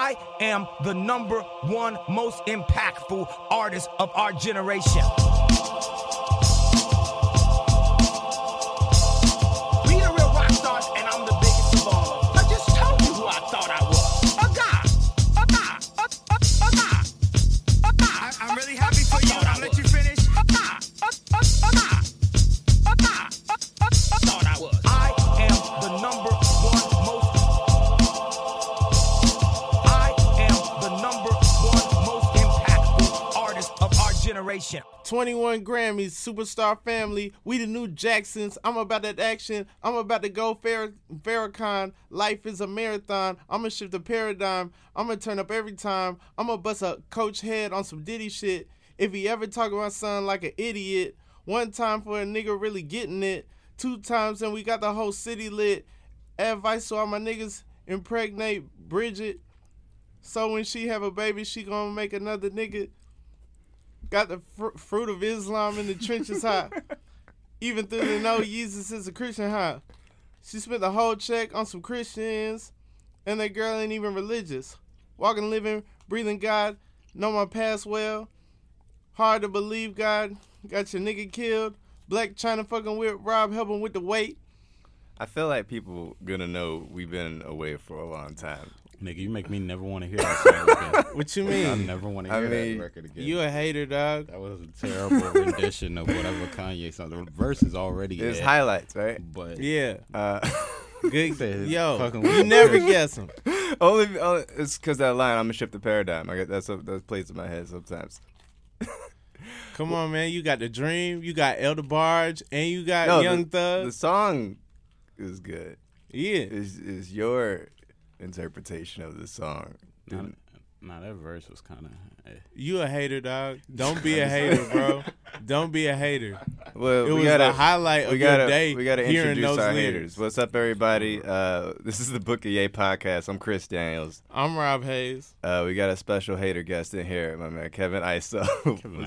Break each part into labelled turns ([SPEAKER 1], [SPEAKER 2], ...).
[SPEAKER 1] I am the number one most impactful artist of our generation. We the real rock stars, and I'm the biggest of all. I just told you who I thought I was. A guy. I'm really happy for you. I'll let you finish. A guy. Thought I was. I am the number one most. I am the number one most impactful artist of our generation.
[SPEAKER 2] 21 Grammys, Superstar Family, we the new Jacksons. I'm about that action. I'm about to go Farrakhan. Life is a marathon. I'm going to shift the paradigm. I'm going to turn up every time. I'm going to bust a coach head on some Diddy shit. If he ever talk about son like an idiot. One time for a nigga really getting it. 2 times and we got the whole city lit. Advice to all my niggas, impregnate Bridget. So when she have a baby, she gonna make another nigga. Got the fruit of Islam in the trenches high. Even through the know Jesus is a Christian high. She spent the whole check on some Christians, and that girl ain't even religious. Walking, living, breathing God, know my past well. Hard to believe God, got your nigga killed. Black China fucking with Rob, helping with the weight.
[SPEAKER 3] I feel like people gonna know we've been away for a long time.
[SPEAKER 4] Nigga, you make me never want to hear that song again.
[SPEAKER 2] What you mean?
[SPEAKER 4] I never want to hear that record again.
[SPEAKER 2] You a hater, dog.
[SPEAKER 4] That was a terrible rendition of whatever Kanye song. The verse is already
[SPEAKER 3] It's highlights, right?
[SPEAKER 4] But
[SPEAKER 2] Yeah.
[SPEAKER 4] Good.
[SPEAKER 2] Yo, you never guess them.
[SPEAKER 3] only it's because that line, I'm gonna shift the paradigm. I get that plays in my head sometimes.
[SPEAKER 2] Come on, man. You got The Dream, you got Elder Barge, and you got Young Thug.
[SPEAKER 3] The song is good.
[SPEAKER 2] Yeah.
[SPEAKER 3] Is your interpretation of the song?
[SPEAKER 4] Nah, that verse was kind of.
[SPEAKER 2] You a hater, dog. Don't be a hater, bro. Don't be a hater.
[SPEAKER 3] Well,
[SPEAKER 2] It was the highlight of your day.
[SPEAKER 3] We gotta
[SPEAKER 2] hearing
[SPEAKER 3] introduce
[SPEAKER 2] those
[SPEAKER 3] our
[SPEAKER 2] lyrics.
[SPEAKER 3] haters. What's up, everybody? This is the Book of Ye podcast. I'm Chris Daniels.
[SPEAKER 2] I'm Rob Hayes.
[SPEAKER 3] We got a special hater guest in here, my man Kevin Iso.
[SPEAKER 4] Kevin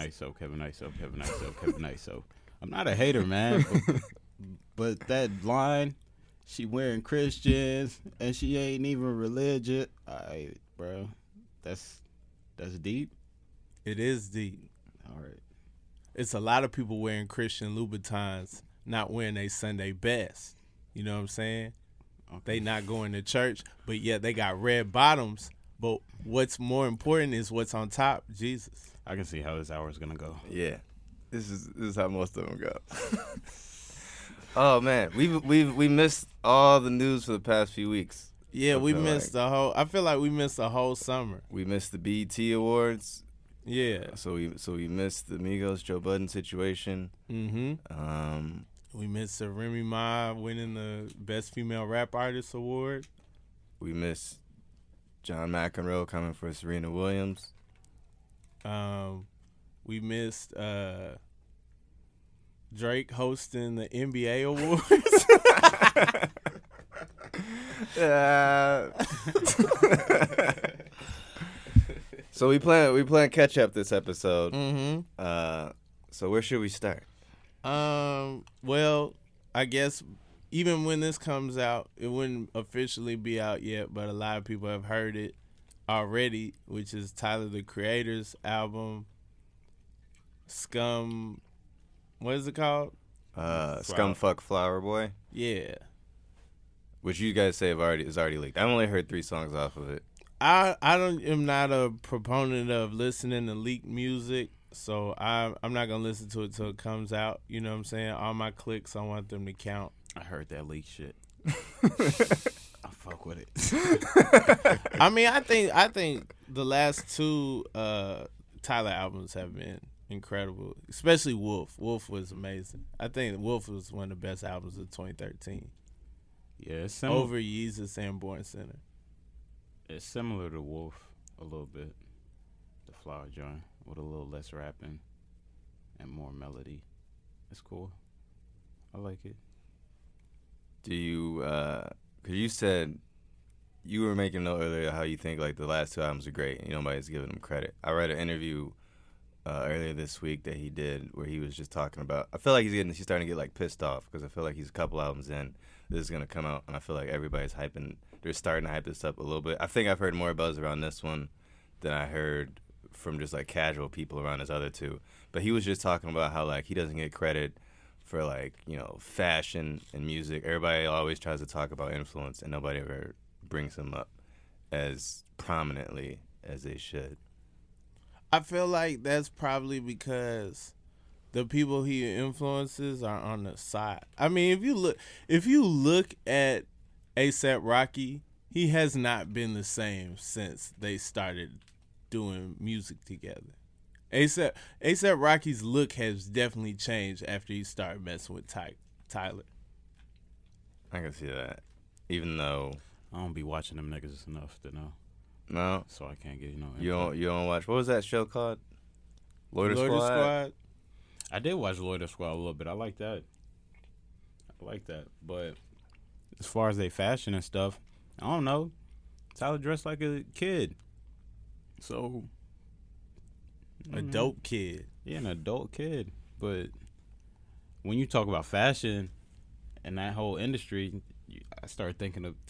[SPEAKER 4] Iso. I'm not a hater, man. But that line, she wearing Christians and she ain't even religious. Bro, that's deep.
[SPEAKER 2] It is deep.
[SPEAKER 4] All right.
[SPEAKER 2] It's a lot of people wearing Christian Louboutins, not wearing their Sunday best. You know what I'm saying?
[SPEAKER 4] Okay.
[SPEAKER 2] They not going to church, but yet they got red bottoms. But what's more important is what's on top, Jesus.
[SPEAKER 4] I can see how this hour is gonna go.
[SPEAKER 3] Yeah, this is how most of them go. Oh man, we missed all the news for the past few weeks.
[SPEAKER 2] Yeah, we missed
[SPEAKER 3] like.
[SPEAKER 2] the whole. I feel like we missed the whole summer.
[SPEAKER 3] We missed the BET Awards.
[SPEAKER 2] Yeah.
[SPEAKER 3] So we missed the Migos Joe Budden situation.
[SPEAKER 2] Mm-hmm. We missed Remy Ma winning the Best Female Rap Artist Award.
[SPEAKER 3] We missed John McEnroe coming for Serena Williams.
[SPEAKER 2] We missed Drake hosting the NBA Awards.
[SPEAKER 3] So we plan catch up this episode.
[SPEAKER 2] Mm-hmm.
[SPEAKER 3] So where should we start?
[SPEAKER 2] Well, I guess even when this comes out, it wouldn't officially be out yet, but a lot of people have heard it already, which is Tyler, the Creator's album, Scum. What is it called?
[SPEAKER 3] Scumfuck Flower Boy.
[SPEAKER 2] Yeah.
[SPEAKER 3] Which you guys say is already leaked. I've only heard 3 songs off of it.
[SPEAKER 2] I am not a proponent of listening to leaked music, so I'm not gonna listen to it till it comes out. You know what I'm saying? All my clicks, I want them to count.
[SPEAKER 4] I heard that leak shit. I fuck with it.
[SPEAKER 2] I mean, I think the last 2 Tyler albums have been incredible, especially Wolf. Wolf was amazing. I think Wolf was one of the best albums of 2013.
[SPEAKER 4] Yeah, it's similar.
[SPEAKER 2] Over Yeezus and Born Center.
[SPEAKER 4] It's similar to Wolf a little bit. The Flower joint with a little less rapping and more melody. It's cool. I like it.
[SPEAKER 3] Do you? Because you said you were making a note earlier how you think like the last 2 albums are great and nobody's giving them credit. I read an interview earlier this week that he did where he was just talking about. I feel like he's starting to get like pissed off because I feel like he's a couple albums in. This is gonna come out and I feel like everybody's hyping they're starting to hype this up a little bit. I think I've heard more buzz around this one than I heard from just like casual people around his other two. But he was just talking about how like he doesn't get credit for like, you know, fashion and music. Everybody always tries to talk about influence and nobody ever brings him up as prominently as they should.
[SPEAKER 2] I feel like that's probably because the people he influences are on the side. I mean, if you look at A$AP Rocky, he has not been the same since they started doing music together. A$AP Rocky's look has definitely changed after he started messing with Tyler.
[SPEAKER 3] I can see that. Even though
[SPEAKER 4] I don't be watching them niggas enough to know,
[SPEAKER 3] no,
[SPEAKER 4] so I can't get
[SPEAKER 3] you don't watch. What was that show called? Loiter Squad.
[SPEAKER 4] I did watch Loiter Squad a little bit. I like that. But as far as they fashion and stuff, I don't know. Tyler dressed like a kid, so
[SPEAKER 2] A dope kid.
[SPEAKER 4] yeah, an adult kid. But when you talk about fashion and that whole industry, I start thinking of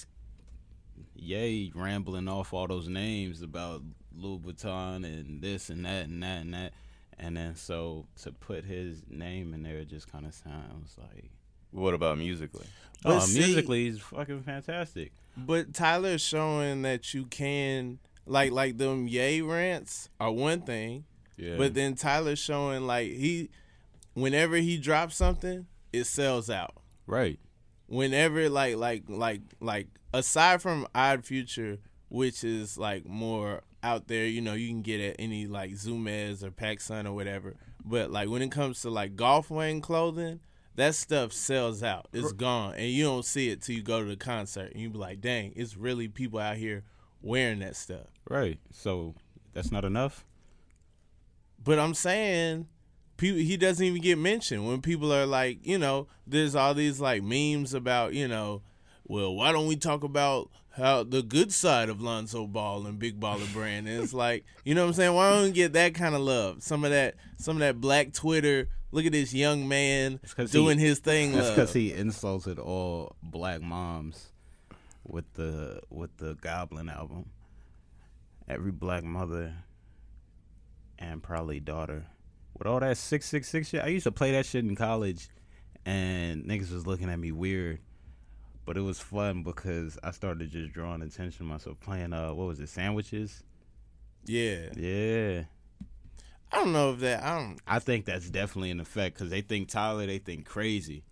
[SPEAKER 4] Ye rambling off all those names about Louis Vuitton and this and that and that and that. And then so to put his name in there, it just kind of sounds like.
[SPEAKER 3] What about musically?
[SPEAKER 2] But
[SPEAKER 4] Musically, he's fucking fantastic.
[SPEAKER 2] But Tyler's showing that you can, like them Ye rants are one thing,
[SPEAKER 4] Yeah.
[SPEAKER 2] but then Tyler's showing like whenever he drops something, it sells out.
[SPEAKER 4] Right.
[SPEAKER 2] Whenever like aside from Odd Future, which is like more out there, you know, you can get at any like Zumez or PacSun or whatever. But like when it comes to like golf wearing clothing, that stuff sells out. It's gone, and you don't see it till you go to the concert, and you be like, "Dang, it's really people out here wearing that stuff."
[SPEAKER 4] Right. So that's not enough.
[SPEAKER 2] But I'm saying, he doesn't even get mentioned when people are like, you know, there's all these like memes about, you know, well, why don't we talk about how the good side of Lonzo Ball and Big Baller Brand? And it's like, you know what I'm saying? Why don't we get that kind of love? Some of that black Twitter. Look at this young man doing his thing.
[SPEAKER 4] That's because he insulted all black moms with the Goblin album. Every black mother and probably daughter with all that 666 shit. I used to play that shit in college, and niggas was looking at me weird. But it was fun because I started just drawing attention to myself playing what was it, Sandwiches?
[SPEAKER 2] Yeah.
[SPEAKER 4] Yeah.
[SPEAKER 2] I don't know if that.
[SPEAKER 4] I think that's definitely an effect because they think Tyler, they think crazy.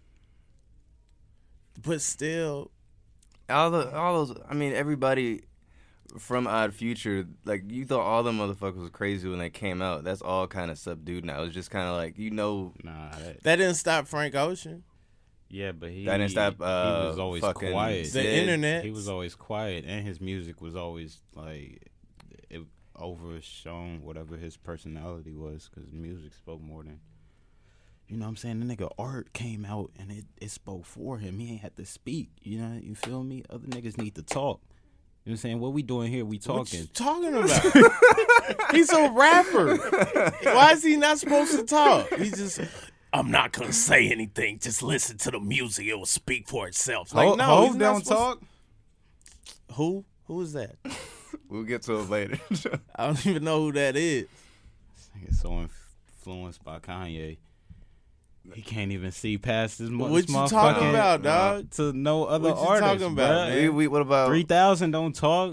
[SPEAKER 2] But still,
[SPEAKER 3] all those. I mean, everybody from Odd Future, like you thought all the motherfuckers was crazy when they came out. That's all kind of subdued now. It's just kind of like, you know,
[SPEAKER 4] Nah,
[SPEAKER 2] that didn't stop Frank Ocean.
[SPEAKER 4] yeah, but he
[SPEAKER 3] that didn't stop.
[SPEAKER 4] he was always
[SPEAKER 3] fucking
[SPEAKER 4] quiet.
[SPEAKER 2] The
[SPEAKER 3] Zed.
[SPEAKER 2] internet.
[SPEAKER 4] He was always quiet, and his music was always like it overshone whatever his personality was, because music spoke more than, you know what I'm saying? The nigga Art came out and it spoke for him. He ain't had to speak. You know, you feel me? Other niggas need to talk. You know what I'm saying? What we doing here? We
[SPEAKER 2] What you
[SPEAKER 4] talking.
[SPEAKER 2] talking about? He's a rapper. Why is he not supposed to talk? He's just, I'm not gonna say anything. Just listen to the music. It will speak for itself. Like, no,
[SPEAKER 4] Hov
[SPEAKER 2] he's not
[SPEAKER 4] don't
[SPEAKER 2] supposed-
[SPEAKER 4] talk.
[SPEAKER 2] Who? Who is that?
[SPEAKER 3] We'll get to it later.
[SPEAKER 2] I don't even know who that is.
[SPEAKER 4] This nigga's so influenced by Kanye. He can't even see past his
[SPEAKER 2] What
[SPEAKER 4] this
[SPEAKER 2] you
[SPEAKER 4] motherfucking
[SPEAKER 2] talking about, dog?
[SPEAKER 4] to no other
[SPEAKER 2] What you
[SPEAKER 4] artist.
[SPEAKER 2] talking about,
[SPEAKER 4] bruh.
[SPEAKER 2] man?
[SPEAKER 3] What about
[SPEAKER 4] 3000 don't talk.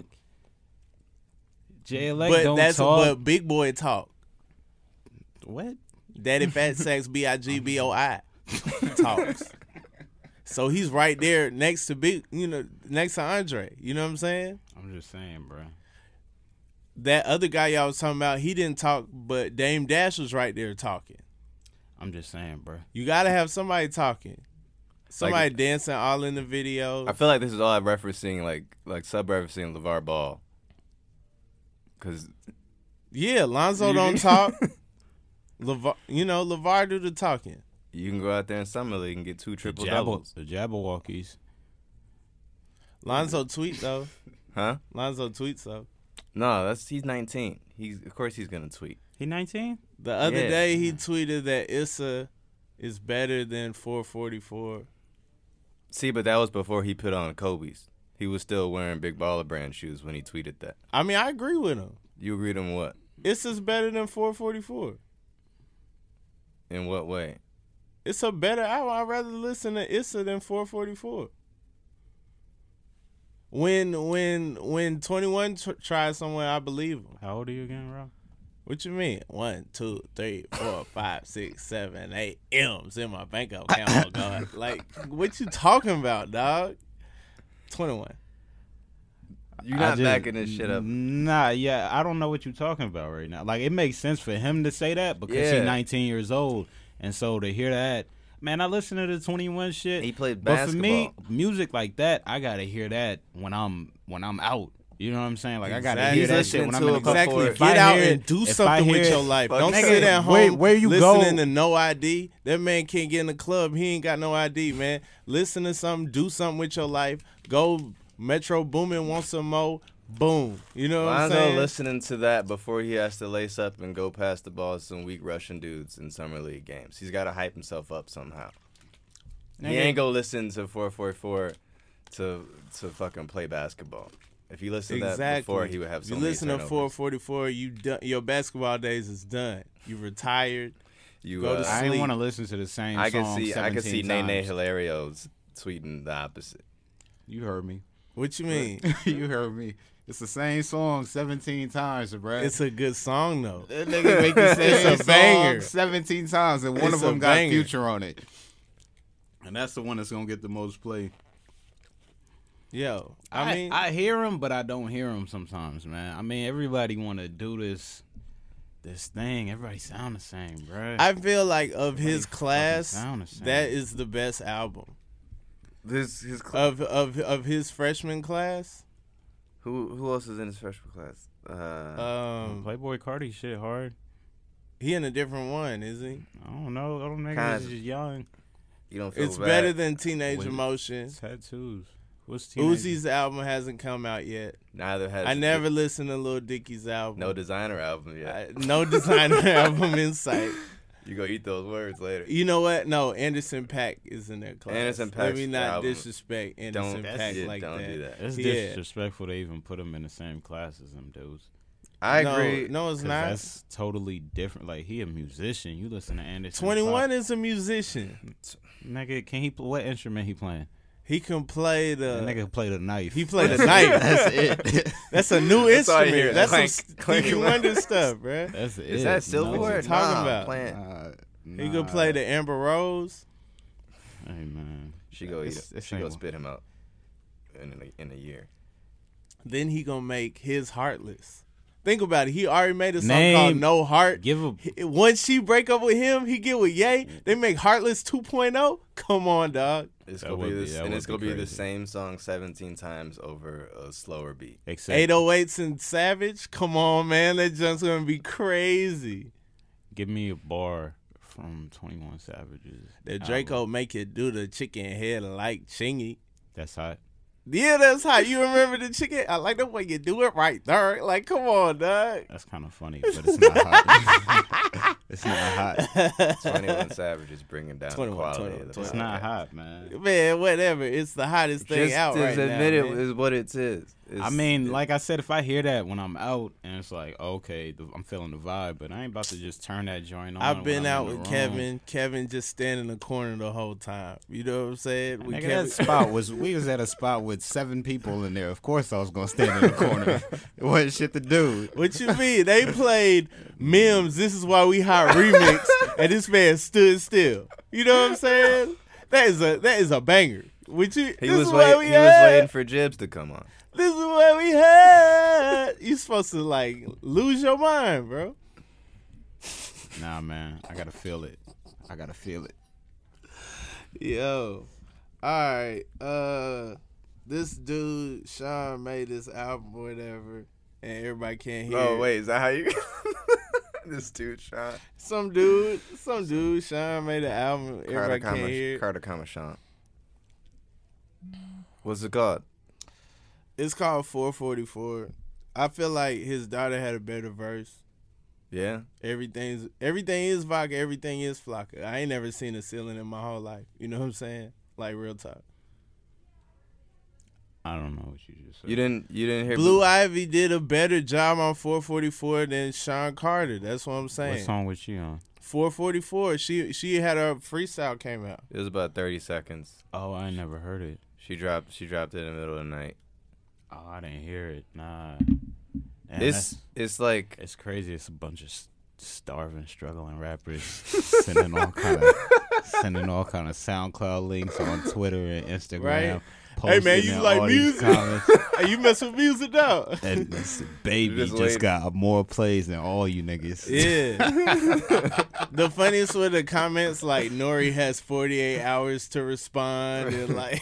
[SPEAKER 4] JLA
[SPEAKER 2] But
[SPEAKER 4] don't
[SPEAKER 2] that's
[SPEAKER 4] talk.
[SPEAKER 2] but Big Boy talk.
[SPEAKER 4] What?
[SPEAKER 2] Daddy Fat Sax BIGBOI talks. So he's right there next to next to Andre. You know what I'm saying?
[SPEAKER 4] I'm just saying, bro.
[SPEAKER 2] That other guy y'all was talking about, he didn't talk, but Dame Dash was right there talking.
[SPEAKER 4] I'm just saying, bro.
[SPEAKER 2] You gotta have somebody talking. Somebody dancing all in the video.
[SPEAKER 3] I feel like this is all I'm referencing, like sub-referencing LeVar Ball. Cause
[SPEAKER 2] Yeah, Lonzo don't talk. LeVar do the talking.
[SPEAKER 3] you can go out there in summer league and get 2 triple doubles.
[SPEAKER 4] The Jabberwockies.
[SPEAKER 2] Lonzo tweet though.
[SPEAKER 3] Huh?
[SPEAKER 2] Lonzo tweets though.
[SPEAKER 3] No, he's 19. Of course he's gonna tweet.
[SPEAKER 4] He 19?
[SPEAKER 2] The other
[SPEAKER 3] Yeah.
[SPEAKER 2] day he tweeted that Issa is better than 444.
[SPEAKER 3] See, but that was before he put on Kobe's. He was still wearing Big Baller Brand shoes when he tweeted that.
[SPEAKER 2] I mean, I agree with him.
[SPEAKER 3] You agreed on what?
[SPEAKER 2] Issa's better than 444.
[SPEAKER 3] In what way?
[SPEAKER 2] It's a better album. I'd rather listen to Issa than 444. When 21 tries somewhere, I believe him.
[SPEAKER 4] How old are you again, Rob?
[SPEAKER 2] What you mean? 1, 2, 3, 4, 5, 6, 7, 8 M's in my bank account. Oh God! Like, what you talking about, dog? 21.
[SPEAKER 3] You're not backing this shit up.
[SPEAKER 4] Nah, yeah, I don't know what you're talking about right now. Like, it makes sense for him to say that because he's 19 years old, and so to hear that, man, I listen to the 21 shit.
[SPEAKER 3] He played
[SPEAKER 4] but
[SPEAKER 3] basketball.
[SPEAKER 4] for me, music like that, I gotta hear that when I'm out. You know what I'm saying? Like, I gotta
[SPEAKER 2] Exactly.
[SPEAKER 4] hear that
[SPEAKER 3] He's
[SPEAKER 4] shit when I'm
[SPEAKER 3] listening
[SPEAKER 4] in
[SPEAKER 3] to
[SPEAKER 4] the
[SPEAKER 3] it
[SPEAKER 2] Exactly.
[SPEAKER 3] before-
[SPEAKER 2] Get out and do something with your life. Don't
[SPEAKER 3] Nigga,
[SPEAKER 2] sit at home
[SPEAKER 4] where you
[SPEAKER 2] listening
[SPEAKER 4] go-
[SPEAKER 2] to no ID. That man can't get in the club. He ain't got no ID, man. Listen to something. Do something with your life. Go Metro Boomin, want some more. Boom. You know what I'm
[SPEAKER 3] Lonzo
[SPEAKER 2] saying?
[SPEAKER 3] listening to that before he has to lace up and go past the ball to some weak Russian dudes in summer league games. He's got to hype himself up somehow. He ain't go listen to 444 to fucking play basketball. If he listened to that before, he would have so
[SPEAKER 2] You
[SPEAKER 3] many
[SPEAKER 2] listen to
[SPEAKER 3] turnovers.
[SPEAKER 2] 444, your basketball days is done. You retired.
[SPEAKER 3] You,
[SPEAKER 2] go to
[SPEAKER 4] I
[SPEAKER 2] sleep.
[SPEAKER 4] didn't want to listen to the same
[SPEAKER 3] I
[SPEAKER 4] song
[SPEAKER 3] could see
[SPEAKER 4] 17
[SPEAKER 3] Nene
[SPEAKER 4] times.
[SPEAKER 3] Hilario's tweeting the opposite.
[SPEAKER 4] You heard me.
[SPEAKER 2] What you mean?
[SPEAKER 4] You heard me. It's the same song 17 times, bro.
[SPEAKER 2] It's a good song though.
[SPEAKER 4] That nigga make the same
[SPEAKER 2] It's a banger.
[SPEAKER 4] song 17 times, and one
[SPEAKER 2] It's
[SPEAKER 4] of
[SPEAKER 2] a
[SPEAKER 4] them got
[SPEAKER 2] banger.
[SPEAKER 4] Future on it. And that's the one that's gonna get the most play.
[SPEAKER 2] Yo, I mean,
[SPEAKER 4] I hear him, but I don't hear him sometimes, man. I mean, everybody want to do this thing. Everybody sound the same, bro.
[SPEAKER 2] I feel like of his
[SPEAKER 4] fucking
[SPEAKER 2] class,
[SPEAKER 4] sound the same.
[SPEAKER 2] that is the best album
[SPEAKER 3] His
[SPEAKER 2] of his freshman class.
[SPEAKER 3] who else is in his freshman class?
[SPEAKER 4] Playboy Cardi shit hard.
[SPEAKER 2] He in a different one, is he?
[SPEAKER 4] I don't know. I don't think
[SPEAKER 3] Kinda.
[SPEAKER 4] he's just young.
[SPEAKER 3] You don't feel
[SPEAKER 2] It's
[SPEAKER 3] bad.
[SPEAKER 2] better than Teenage
[SPEAKER 4] Wait.
[SPEAKER 2] Emotion.
[SPEAKER 4] Tattoos. What's teenage?
[SPEAKER 2] Uzi's album hasn't come out yet.
[SPEAKER 3] Neither has
[SPEAKER 2] I never listened to Lil Dicky's album.
[SPEAKER 3] no designer album yet.
[SPEAKER 2] No designer album in sight.
[SPEAKER 3] You go eat those words later.
[SPEAKER 2] You know what? No, Anderson .Paak is in their class.
[SPEAKER 3] Anderson
[SPEAKER 2] Let
[SPEAKER 3] .Paak's
[SPEAKER 2] me not
[SPEAKER 3] album.
[SPEAKER 2] disrespect Anderson
[SPEAKER 3] Don't-
[SPEAKER 2] .Paak
[SPEAKER 3] yeah,
[SPEAKER 2] like
[SPEAKER 3] don't
[SPEAKER 2] that.
[SPEAKER 3] do that.
[SPEAKER 4] It's
[SPEAKER 2] Yeah.
[SPEAKER 4] disrespectful to even put him in the same class as them dudes.
[SPEAKER 3] I
[SPEAKER 2] No,
[SPEAKER 3] agree.
[SPEAKER 2] No, it's
[SPEAKER 4] 'Cause
[SPEAKER 2] not.
[SPEAKER 4] that's totally different. Like, he a musician. You listen to Anderson
[SPEAKER 2] 21
[SPEAKER 4] Paak.
[SPEAKER 2] is a musician.
[SPEAKER 4] Nigga, can he what instrument he playing?
[SPEAKER 2] He can play
[SPEAKER 4] That
[SPEAKER 2] the.
[SPEAKER 4] nigga played a knife.
[SPEAKER 2] He played a knife.
[SPEAKER 4] That's it.
[SPEAKER 2] That's a new
[SPEAKER 3] That's all you hear.
[SPEAKER 2] instrument. That's some
[SPEAKER 3] Clank, clank,
[SPEAKER 2] Stevie
[SPEAKER 3] clank.
[SPEAKER 2] Wonder stuff, bruh.
[SPEAKER 4] That's it.
[SPEAKER 3] Is that
[SPEAKER 4] No.
[SPEAKER 3] silverware?
[SPEAKER 2] you talking
[SPEAKER 3] Nah,
[SPEAKER 2] about?
[SPEAKER 3] plant.
[SPEAKER 2] He could play the Amber Rose.
[SPEAKER 4] Hey man,
[SPEAKER 3] She go eat
[SPEAKER 4] It's-
[SPEAKER 3] it.
[SPEAKER 4] it's
[SPEAKER 3] She
[SPEAKER 4] ain't
[SPEAKER 3] go
[SPEAKER 4] one.
[SPEAKER 3] spit him out in a year.
[SPEAKER 2] Then he gonna make his Heartless. Think about it. He already made a song
[SPEAKER 4] Name-
[SPEAKER 2] called No Heart.
[SPEAKER 4] Give a
[SPEAKER 2] Once she break up with him, he get with Ye. They make Heartless 2.0. Come on, dog.
[SPEAKER 3] It's
[SPEAKER 4] That
[SPEAKER 3] gonna be
[SPEAKER 4] would be-
[SPEAKER 3] this,
[SPEAKER 4] that
[SPEAKER 3] and
[SPEAKER 4] would
[SPEAKER 3] it's
[SPEAKER 4] be
[SPEAKER 3] gonna be the
[SPEAKER 4] crazy.
[SPEAKER 3] same song 17 times over a slower beat.
[SPEAKER 4] except
[SPEAKER 2] 808s and Savage. Come on, man. That junk's gonna be crazy.
[SPEAKER 4] give me a bar from 21 Savages.
[SPEAKER 2] The Draco
[SPEAKER 4] album.
[SPEAKER 2] make it do the chicken head like Chingy.
[SPEAKER 4] That's hot.
[SPEAKER 2] Yeah, that's how you remember the chicken. I like the way you do it right there. Like, come on, dog.
[SPEAKER 4] That's kind of funny, but it's not hot. It's not hot.
[SPEAKER 3] 21 Savage is bringing down
[SPEAKER 2] 21,
[SPEAKER 3] the quality
[SPEAKER 2] 21,
[SPEAKER 3] of the
[SPEAKER 4] It's
[SPEAKER 3] podcast.
[SPEAKER 4] not hot, man.
[SPEAKER 2] Man, whatever. It's the hottest thing
[SPEAKER 3] Just
[SPEAKER 2] out right now.
[SPEAKER 3] admit it
[SPEAKER 2] man.
[SPEAKER 3] is what it is.
[SPEAKER 4] I mean, like I said, if I hear that when I'm out and it's like, okay, I'm feeling the vibe, but I ain't about to just turn that joint on.
[SPEAKER 2] I've been
[SPEAKER 4] when I'm
[SPEAKER 2] out
[SPEAKER 4] in the
[SPEAKER 2] with
[SPEAKER 4] room.
[SPEAKER 2] Kevin. Kevin just standing in the corner the whole time. You know what I'm saying?
[SPEAKER 4] Nigga, that spot we was at a spot with 7 people in there. Of course, I was gonna stand in the corner. It wasn't shit to do.
[SPEAKER 2] What you mean? They played Mims. This is why we hot remix, and this man stood still. You know what I'm saying? That is a banger. Which
[SPEAKER 3] he
[SPEAKER 2] this
[SPEAKER 3] was
[SPEAKER 2] is what we had.
[SPEAKER 3] waiting for Jibs to come on.
[SPEAKER 2] This is what we had. You supposed to like lose your mind, bro.
[SPEAKER 4] Nah, man, I gotta feel it. I gotta feel it.
[SPEAKER 2] Yo, all right. This dude Sean made this album or whatever, and everybody can't hear.
[SPEAKER 3] Oh
[SPEAKER 2] it.
[SPEAKER 3] wait, is that how you? This dude, Sean.
[SPEAKER 2] Some dude Sean made an album. Everybody can't hear. it.
[SPEAKER 3] Carter, Sean. What's it called?
[SPEAKER 2] It's called 444. I feel like his daughter had a better verse.
[SPEAKER 3] Yeah.
[SPEAKER 2] Everything is vodka. Everything is flocka. I ain't never seen a ceiling in my whole life. You know what I'm saying? Like real talk.
[SPEAKER 4] I don't know what you just said.
[SPEAKER 3] You didn't hear
[SPEAKER 2] Blue Ivy did a better job on 444 than Sean Carter. That's what I'm
[SPEAKER 4] What
[SPEAKER 2] saying.
[SPEAKER 4] song was she on?
[SPEAKER 2] 444. She had a freestyle came out.
[SPEAKER 3] It was about 30 seconds.
[SPEAKER 4] Oh, I never heard it.
[SPEAKER 3] She dropped it in the middle of the night.
[SPEAKER 4] Oh, I didn't hear it. Nah. Man,
[SPEAKER 3] It's like
[SPEAKER 4] it's crazy. It's a bunch of starving, struggling rappers sending all kind of SoundCloud links on Twitter and Instagram.
[SPEAKER 2] Right. Hey, man,
[SPEAKER 4] posting
[SPEAKER 2] you
[SPEAKER 4] in
[SPEAKER 2] like
[SPEAKER 4] all these
[SPEAKER 2] music?
[SPEAKER 4] comments.
[SPEAKER 2] Hey, you mess with music though.
[SPEAKER 4] And this baby
[SPEAKER 3] Just
[SPEAKER 4] just
[SPEAKER 3] wait.
[SPEAKER 4] got more plays than all you niggas.
[SPEAKER 2] Yeah. The funniest were the comments like Nori has 48 hours to respond and like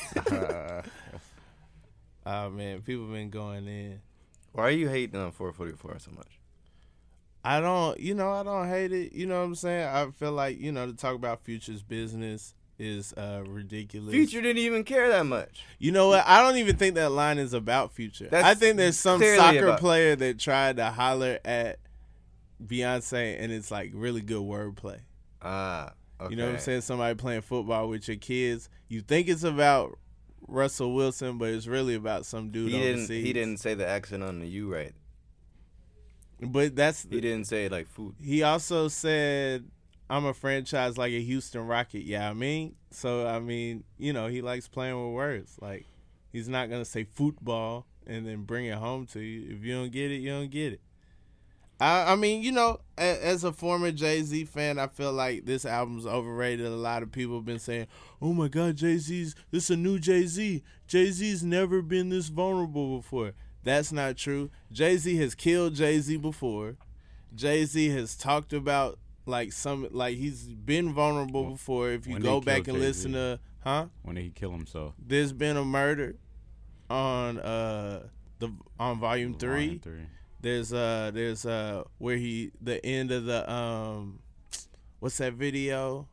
[SPEAKER 2] oh man, people been going in.
[SPEAKER 3] why are you hating on 444 so much?
[SPEAKER 2] I don't hate it. You know what I'm saying? I feel like, to talk about Future's business is ridiculous.
[SPEAKER 3] Future didn't even care that much.
[SPEAKER 2] You know what? I don't even think that line is about Future.
[SPEAKER 3] That's
[SPEAKER 2] I think there's some
[SPEAKER 3] clearly
[SPEAKER 2] soccer
[SPEAKER 3] about-
[SPEAKER 2] player that tried to holler at Beyonce and it's like really good wordplay.
[SPEAKER 3] Ah, okay.
[SPEAKER 2] You know what I'm saying? Somebody playing football with your kids. You think it's about Russell Wilson, but it's really about some dude overseas.
[SPEAKER 3] He didn't say the accent on the U right.
[SPEAKER 2] But
[SPEAKER 3] He didn't say like food.
[SPEAKER 2] he also said, I'm a franchise like a Houston Rocket. Yeah, I mean? So, I mean, he likes playing with words. Like, he's not going to say football and then bring it home to you. If you don't get it, you don't get it. I mean, as a former Jay-Z fan, I feel like this album's overrated. A lot of people have been saying, oh my God, this is a new Jay-Z. Jay-Z's never been this vulnerable before. That's not true. Jay-Z has killed Jay-Z before. Jay-Z has talked about he's been vulnerable before. If you
[SPEAKER 4] When
[SPEAKER 2] go
[SPEAKER 4] did he
[SPEAKER 2] back
[SPEAKER 4] kill
[SPEAKER 2] and
[SPEAKER 4] Jay-Z?
[SPEAKER 2] listen to,
[SPEAKER 4] When did he kill himself?
[SPEAKER 2] there's been a murder on Volume 3.
[SPEAKER 4] Volume 3.
[SPEAKER 2] There's where the end of the what's that video?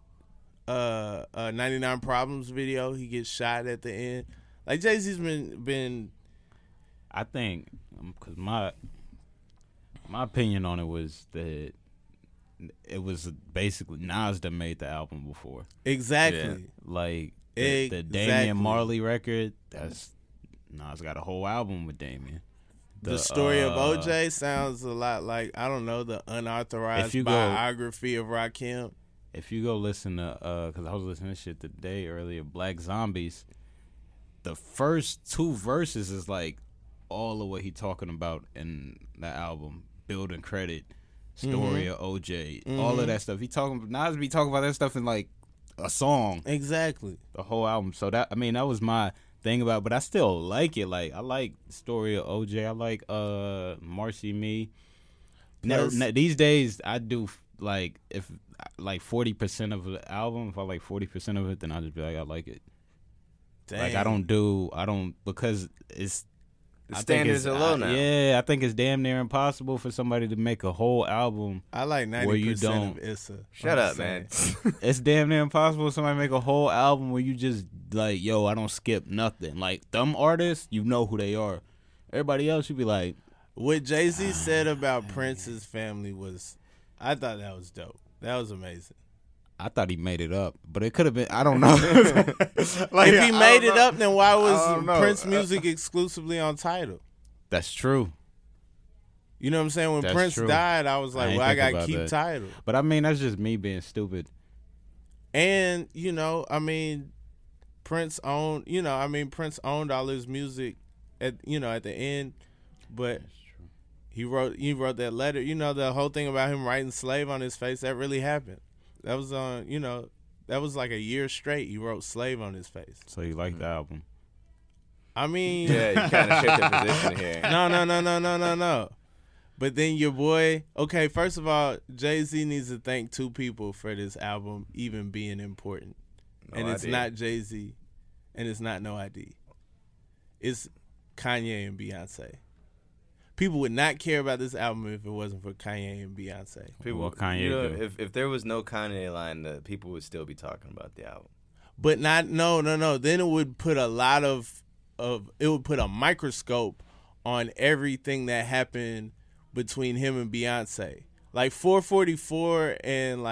[SPEAKER 2] 99 Problems video. He gets shot at the end. Like Jay-Z's been
[SPEAKER 4] I think, because my opinion on it was that it was basically Nas that made the album before.
[SPEAKER 2] exactly.
[SPEAKER 4] Like the
[SPEAKER 2] Exactly.
[SPEAKER 4] Damian Marley record, Nas got a whole album with Damian.
[SPEAKER 2] The story of OJ sounds a lot like, I don't know, the unauthorized
[SPEAKER 4] If you go-
[SPEAKER 2] biography of Rakim.
[SPEAKER 4] If you go listen to, because I was listening to shit today earlier, Black Zombies, the first two verses is like all of what he talking about in that album, building credit, story of OJ, all of that stuff. Nas be talking about that stuff in like a song,
[SPEAKER 2] Exactly.
[SPEAKER 4] the whole album. So that was my thing about it, but I still like it. Like, I like the story of OJ. I like Marcy Me.
[SPEAKER 2] Plus-
[SPEAKER 4] These days I do like, if like 40% of the album, if I like 40% of it, then I'll just be like, I like it. Like, I don't because it's
[SPEAKER 3] The
[SPEAKER 4] I think
[SPEAKER 3] standards are low now.
[SPEAKER 4] Yeah, I think it's damn near impossible for somebody to make a whole album.
[SPEAKER 2] I like 90%
[SPEAKER 4] Where you
[SPEAKER 2] of
[SPEAKER 4] don't.
[SPEAKER 2] Issa.
[SPEAKER 3] Shut
[SPEAKER 2] I'm
[SPEAKER 3] up, man.
[SPEAKER 2] saying.
[SPEAKER 4] It's damn near impossible for somebody to make a whole album where you just like, yo, I don't skip nothing. Like, them artists, you know who they are. Everybody else, you be like,
[SPEAKER 2] What Jay-Z said about Prince's family was, I thought that was dope. That was amazing.
[SPEAKER 4] I thought he made it up, but it could have been. I don't know. Like,
[SPEAKER 2] If he made it up, then why
[SPEAKER 3] don't
[SPEAKER 2] was
[SPEAKER 3] know.
[SPEAKER 2] Prince music exclusively on Tidal?
[SPEAKER 4] That's true.
[SPEAKER 2] You know what I'm saying? When
[SPEAKER 4] That's
[SPEAKER 2] Prince
[SPEAKER 4] true.
[SPEAKER 2] died, I was
[SPEAKER 4] I
[SPEAKER 2] like,
[SPEAKER 4] ain't
[SPEAKER 2] well, I
[SPEAKER 4] think
[SPEAKER 2] got to
[SPEAKER 4] about
[SPEAKER 2] keep
[SPEAKER 4] that.
[SPEAKER 2] Tidal.
[SPEAKER 4] But I mean, that's just me being stupid.
[SPEAKER 2] And, Prince owned, Prince owned all his music at the end, but he wrote that letter. The whole thing about him writing slave on his face, that really happened. That was on, that was like a year straight. He wrote slave on his face.
[SPEAKER 4] So you like the album?
[SPEAKER 2] I mean,
[SPEAKER 3] Yeah, you kind of shifted position here.
[SPEAKER 2] no. But then your boy, okay, first of all, Jay-Z needs to thank two people for this album even being important.
[SPEAKER 3] No
[SPEAKER 2] And it's
[SPEAKER 3] idea.
[SPEAKER 2] not Jay-Z, and it's not No ID. It's Kanye and Beyonce. People would not care about this album if it wasn't for Kanye and Beyonce.
[SPEAKER 4] Well, Kanye do.
[SPEAKER 3] if there was no Kanye line, the people would still be talking about the album.
[SPEAKER 2] But no. Then it would put a lot of it would put a microscope on everything that happened between him and Beyonce. Like 444 and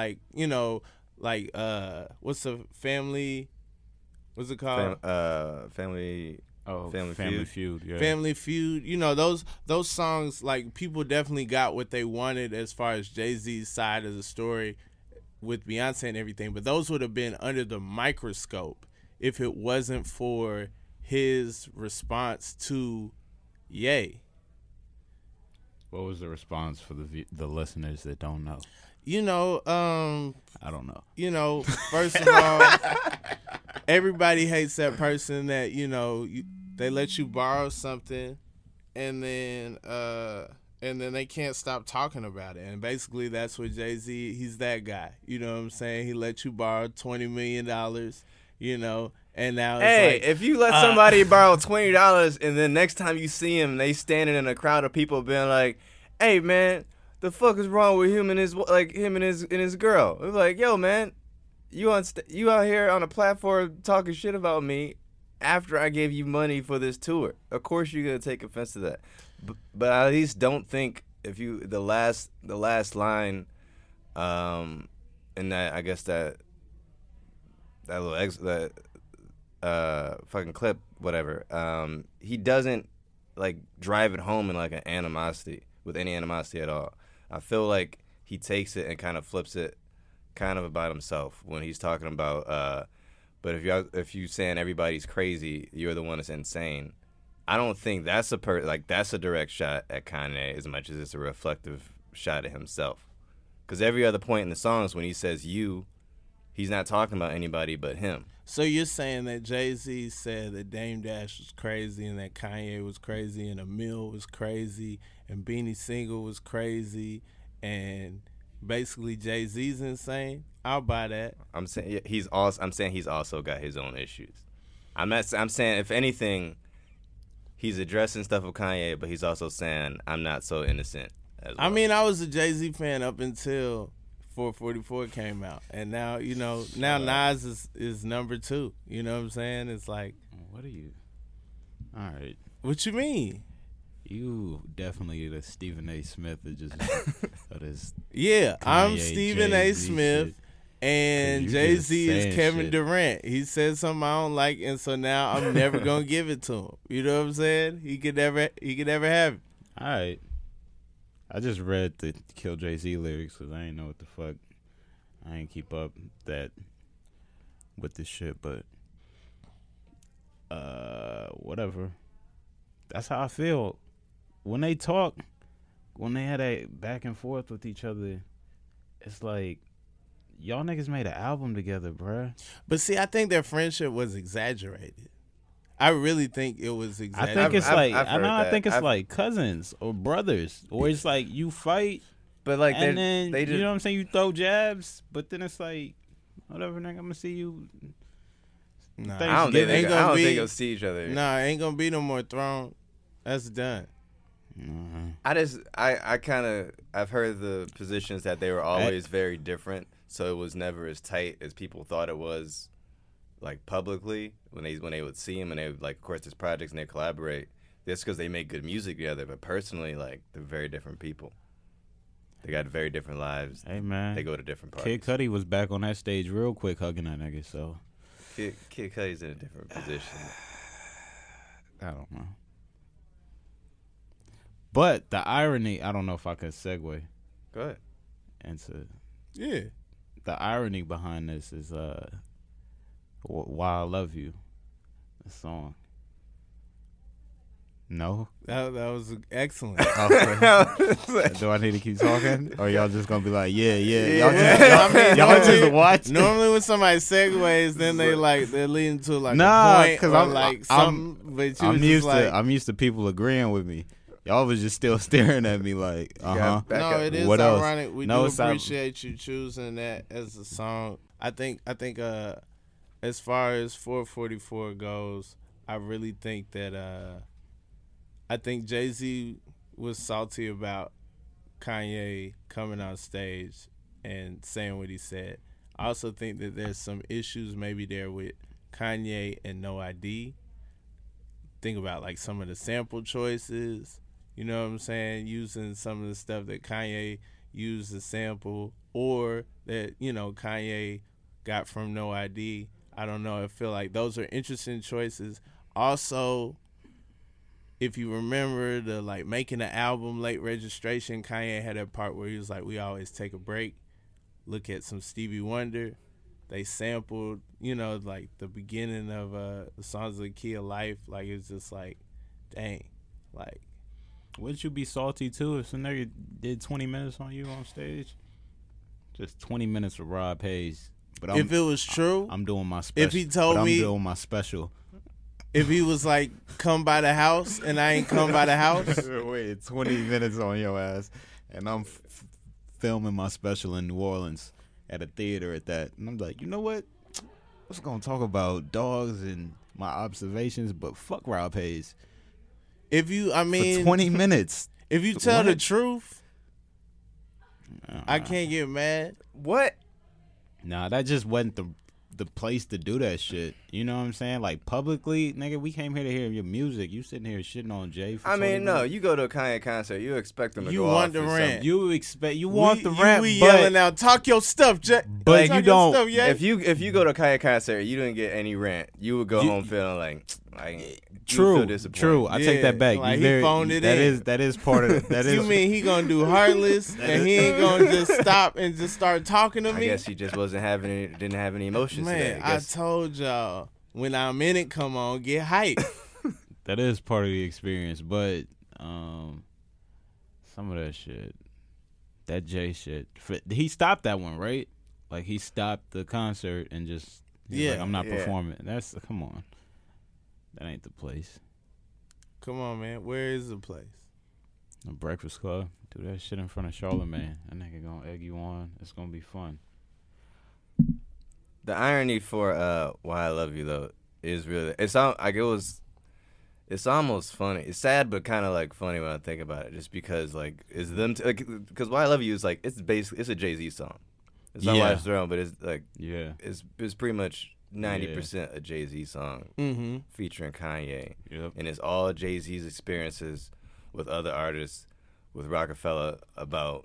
[SPEAKER 2] what's the family? What's it called?
[SPEAKER 3] Family.
[SPEAKER 4] Oh,
[SPEAKER 3] Family
[SPEAKER 4] Family
[SPEAKER 3] Feud.
[SPEAKER 4] Feud. Yeah.
[SPEAKER 2] Family Feud, those songs, like, people definitely got what they wanted as far as Jay-Z's side of the story with Beyonce and everything, but those would have been under the microscope if it wasn't for his response to Ye.
[SPEAKER 4] What was the response for the listeners that don't know? I don't know.
[SPEAKER 2] First of all, everybody hates that person that, they let you borrow something and then they can't stop talking about it. And basically that's what Jay-Z, he's that guy. You know what I'm saying? He let you borrow $20 million, and now it's
[SPEAKER 3] Hey,
[SPEAKER 2] like,
[SPEAKER 3] if you let somebody borrow $20 and then next time you see him, they standing in a crowd of people being like, "Hey, man, the fuck is wrong with him and his girl?" It's like, "Yo, man, you out here on a platform talking shit about me after I gave you money for this tour. Of course you're gonna take offense to that, but at least don't think if you the last line, and that I guess that little fucking clip, whatever. He doesn't like drive it home in like an animosity with any animosity at all. I feel like he takes it and kind of flips it, kind of about himself when he's talking about. But if you saying everybody's crazy, you're the one that's insane. I don't think that's that's a direct shot at Kanye as much as it's a reflective shot at himself. Because every other point in the songs when he says you, he's not talking about anybody but him.
[SPEAKER 2] so you're saying that Jay-Z said that Dame Dash was crazy and that Kanye was crazy and Emil was crazy and Beanie Siegel was crazy and basically Jay-Z's insane? I'll buy that.
[SPEAKER 3] I'm saying he's also got his own issues. I'm saying if anything, he's addressing stuff with Kanye, but he's also saying I'm not so innocent as well.
[SPEAKER 2] I mean, I was a Jay-Z fan up until 444 came out, and now Nas is number 2. You know what I'm saying? It's like,
[SPEAKER 4] What are you? All right.
[SPEAKER 2] what you mean?
[SPEAKER 4] You definitely the Stephen A. Smith of just of this.
[SPEAKER 2] Yeah, I'm
[SPEAKER 4] Kanye,
[SPEAKER 2] Stephen A.
[SPEAKER 4] Jay-Z
[SPEAKER 2] Smith,
[SPEAKER 4] shit.
[SPEAKER 2] and
[SPEAKER 4] You
[SPEAKER 2] Jay-Z
[SPEAKER 4] just
[SPEAKER 2] is
[SPEAKER 4] saying
[SPEAKER 2] Kevin
[SPEAKER 4] shit.
[SPEAKER 2] Durant. He said something I don't like, and so now I'm never gonna give it to him. You know what I'm saying? He could never have it.
[SPEAKER 4] All right. I just read the Kill Jay-Z lyrics because I ain't know what the fuck. I ain't keep up that with this shit, but whatever. That's how I feel. When they talk, when they had a back and forth with each other, it's like, y'all niggas made an album together, bruh.
[SPEAKER 2] But see, I think their friendship was exaggerated. I really think it was
[SPEAKER 4] I
[SPEAKER 2] exaggerated.
[SPEAKER 4] think it's
[SPEAKER 3] I've
[SPEAKER 4] like,
[SPEAKER 3] heard
[SPEAKER 4] I
[SPEAKER 3] that.
[SPEAKER 4] think it's
[SPEAKER 3] I've-
[SPEAKER 4] like cousins or brothers, or it's like you fight
[SPEAKER 3] but like
[SPEAKER 4] and then
[SPEAKER 3] they
[SPEAKER 4] you
[SPEAKER 3] just
[SPEAKER 4] know what I'm saying, you throw jabs, but then it's like, whatever, nigga, I'm gonna see you.
[SPEAKER 2] Nah,
[SPEAKER 4] Thanks.
[SPEAKER 3] I don't think
[SPEAKER 2] Ain't
[SPEAKER 3] I
[SPEAKER 2] gonna
[SPEAKER 3] don't
[SPEAKER 2] be-
[SPEAKER 3] think they'll see each other.
[SPEAKER 2] Nah, ain't gonna be no more Throne. That's done.
[SPEAKER 3] I've heard the positions that they were always very different, so it was never as tight as people thought it was, like publicly when they would see him and they would, like, of course there's projects and they collaborate. That's because they make good music together, but personally, like, they're very different people. They got very different lives.
[SPEAKER 4] Hey man,
[SPEAKER 3] They go to different parties.
[SPEAKER 4] Kid Cudi was back on that stage real quick hugging that nigga, so
[SPEAKER 3] Kid Cudi's in a different position.
[SPEAKER 4] I don't know. But the irony, I don't know if I could segue
[SPEAKER 3] Go ahead.
[SPEAKER 4] into
[SPEAKER 2] Yeah.
[SPEAKER 4] the irony behind this is Why I Love You, the song. No?
[SPEAKER 2] That was excellent.
[SPEAKER 4] Do I need to keep talking? Or y'all just gonna be like, yeah. Y'all
[SPEAKER 2] normally-
[SPEAKER 4] just watch?
[SPEAKER 2] Normally when somebody segues, then they're leading to like
[SPEAKER 4] Nah,
[SPEAKER 2] a point
[SPEAKER 4] 'cause
[SPEAKER 2] or
[SPEAKER 4] I'm-
[SPEAKER 2] like
[SPEAKER 4] I'm-
[SPEAKER 2] something. But you was just like,
[SPEAKER 4] I'm used to people agreeing with me. Y'all was just still staring at me like,
[SPEAKER 3] Back
[SPEAKER 2] no,
[SPEAKER 3] up.
[SPEAKER 2] it is
[SPEAKER 4] What else?
[SPEAKER 2] ironic. We
[SPEAKER 4] No,
[SPEAKER 2] do
[SPEAKER 4] it's not-
[SPEAKER 2] appreciate you choosing that as a song. I think as far as 444 goes, I really think that I think Jay-Z was salty about Kanye coming on stage and saying what he said. I also think that there's some issues maybe there with Kanye and No ID. Think about like some of the sample choices, you know what I'm saying, using some of the stuff that Kanye used to sample or that, Kanye got from No ID. I don't know. I feel like those are interesting choices. Also, if you remember the like making the album Late Registration, Kanye had that part where he was like, we always take a break, look at some Stevie Wonder. They sampled, like the beginning of the songs of the Key of Life. Like, it's just like, dang, like.
[SPEAKER 4] Wouldn't you be salty too if some nigga did 20 minutes on you on stage? Just 20 minutes with Rob Hayes. But
[SPEAKER 2] if it was true,
[SPEAKER 4] I'm doing my special.
[SPEAKER 2] If he told me,
[SPEAKER 4] I'm doing my special.
[SPEAKER 2] If he was like, come by the house, and I ain't come by the house.
[SPEAKER 4] Wait, 20 minutes on your ass, and I'm filming my special in New Orleans at a theater at that. And I'm like, you know what? I was going to talk about dogs and my observations, but fuck Rob Hayes.
[SPEAKER 2] For
[SPEAKER 4] 20 minutes.
[SPEAKER 2] If you tell the truth, I can't get mad.
[SPEAKER 3] What?
[SPEAKER 4] Nah, that just wasn't the place to do that shit. You know what I'm saying? Like, publicly, nigga, we came here to hear your music. You sitting here shitting on Jay for 20 minutes.
[SPEAKER 3] No, you go to a Kanye concert, you expect them to
[SPEAKER 2] you
[SPEAKER 3] go
[SPEAKER 2] want
[SPEAKER 3] off
[SPEAKER 2] the rant.
[SPEAKER 4] You want the rant,
[SPEAKER 2] we
[SPEAKER 4] but
[SPEAKER 2] yelling out, talk your stuff, Jay.
[SPEAKER 4] But you don't.
[SPEAKER 2] Stuff, yeah?
[SPEAKER 3] If you go to a Kanye concert, you didn't get any rant. You would go home feeling like
[SPEAKER 4] true.
[SPEAKER 3] True.
[SPEAKER 4] I take that back.
[SPEAKER 2] Like he phoned it in.
[SPEAKER 4] That is part of it. That is.
[SPEAKER 2] You mean he gonna do Heartless and he ain't gonna just stop and just start talking to me?
[SPEAKER 3] I guess he just didn't have any emotions.
[SPEAKER 2] Man,
[SPEAKER 3] today.
[SPEAKER 2] I told y'all, when I'm in it, come on, get hype.
[SPEAKER 4] That is part of the experience, but some of that shit, that Jay shit, he stopped that one, right? Like, he stopped the concert and just, like, I'm not performing. That's, come on. That ain't the place.
[SPEAKER 2] Come on, man. Where is the place?
[SPEAKER 4] The Breakfast Club. Do that shit in front of Charlamagne. That nigga gonna egg you on. It's gonna be fun.
[SPEAKER 3] The irony for Why I Love You, though, is really, it's almost funny. It's sad, but kind of like funny when I think about it, just because like it's them. Because Why I Love You is like, it's a Jay-Z song. It's not Life's Throne, but it's like it's pretty much 90% a Jay-Z song featuring Kanye, and it's all Jay-Z's experiences with other artists, with Rockefeller about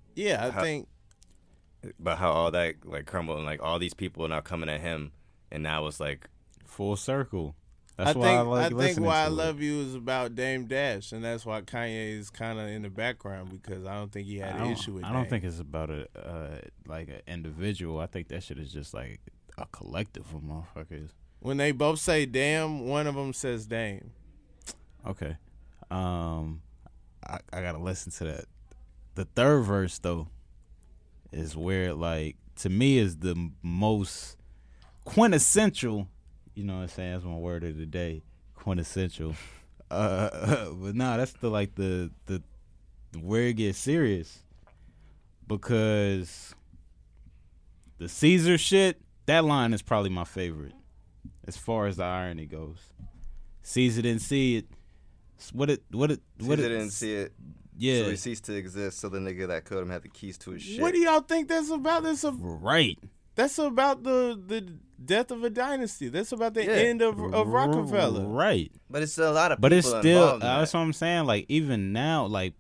[SPEAKER 3] about how all that like crumbled and like all these people are now coming at him, and now it's like
[SPEAKER 4] full circle.
[SPEAKER 2] I think Why I Love You is about Dame Dash, and that's why Kanye is kind of in the background, because I don't think he had an issue with Dame.
[SPEAKER 4] I don't think it's about like an individual. I think that shit is just like a collective of motherfuckers.
[SPEAKER 2] When they both say damn, one of them says Dame.
[SPEAKER 4] Okay. I gotta listen to that. The third verse though is where, like, to me is the most quintessential. You know what I'm saying? That's my word of the day. Quintessential. But nah, that's the where it gets serious. Because the Caesar shit, that line is probably my favorite as far as the irony goes. Caesar didn't see it. Caesar
[SPEAKER 3] didn't see it.
[SPEAKER 4] Yeah.
[SPEAKER 3] So he ceased to exist, so the nigga that killed him had the keys to his shit.
[SPEAKER 2] What do y'all think that's about?
[SPEAKER 4] Right.
[SPEAKER 2] That's about the death of a dynasty. That's about the end of Rockefeller.
[SPEAKER 4] Right.
[SPEAKER 3] But it's still a lot of people.
[SPEAKER 4] But it's still,
[SPEAKER 3] that's
[SPEAKER 4] what I'm saying. Like, even now, like,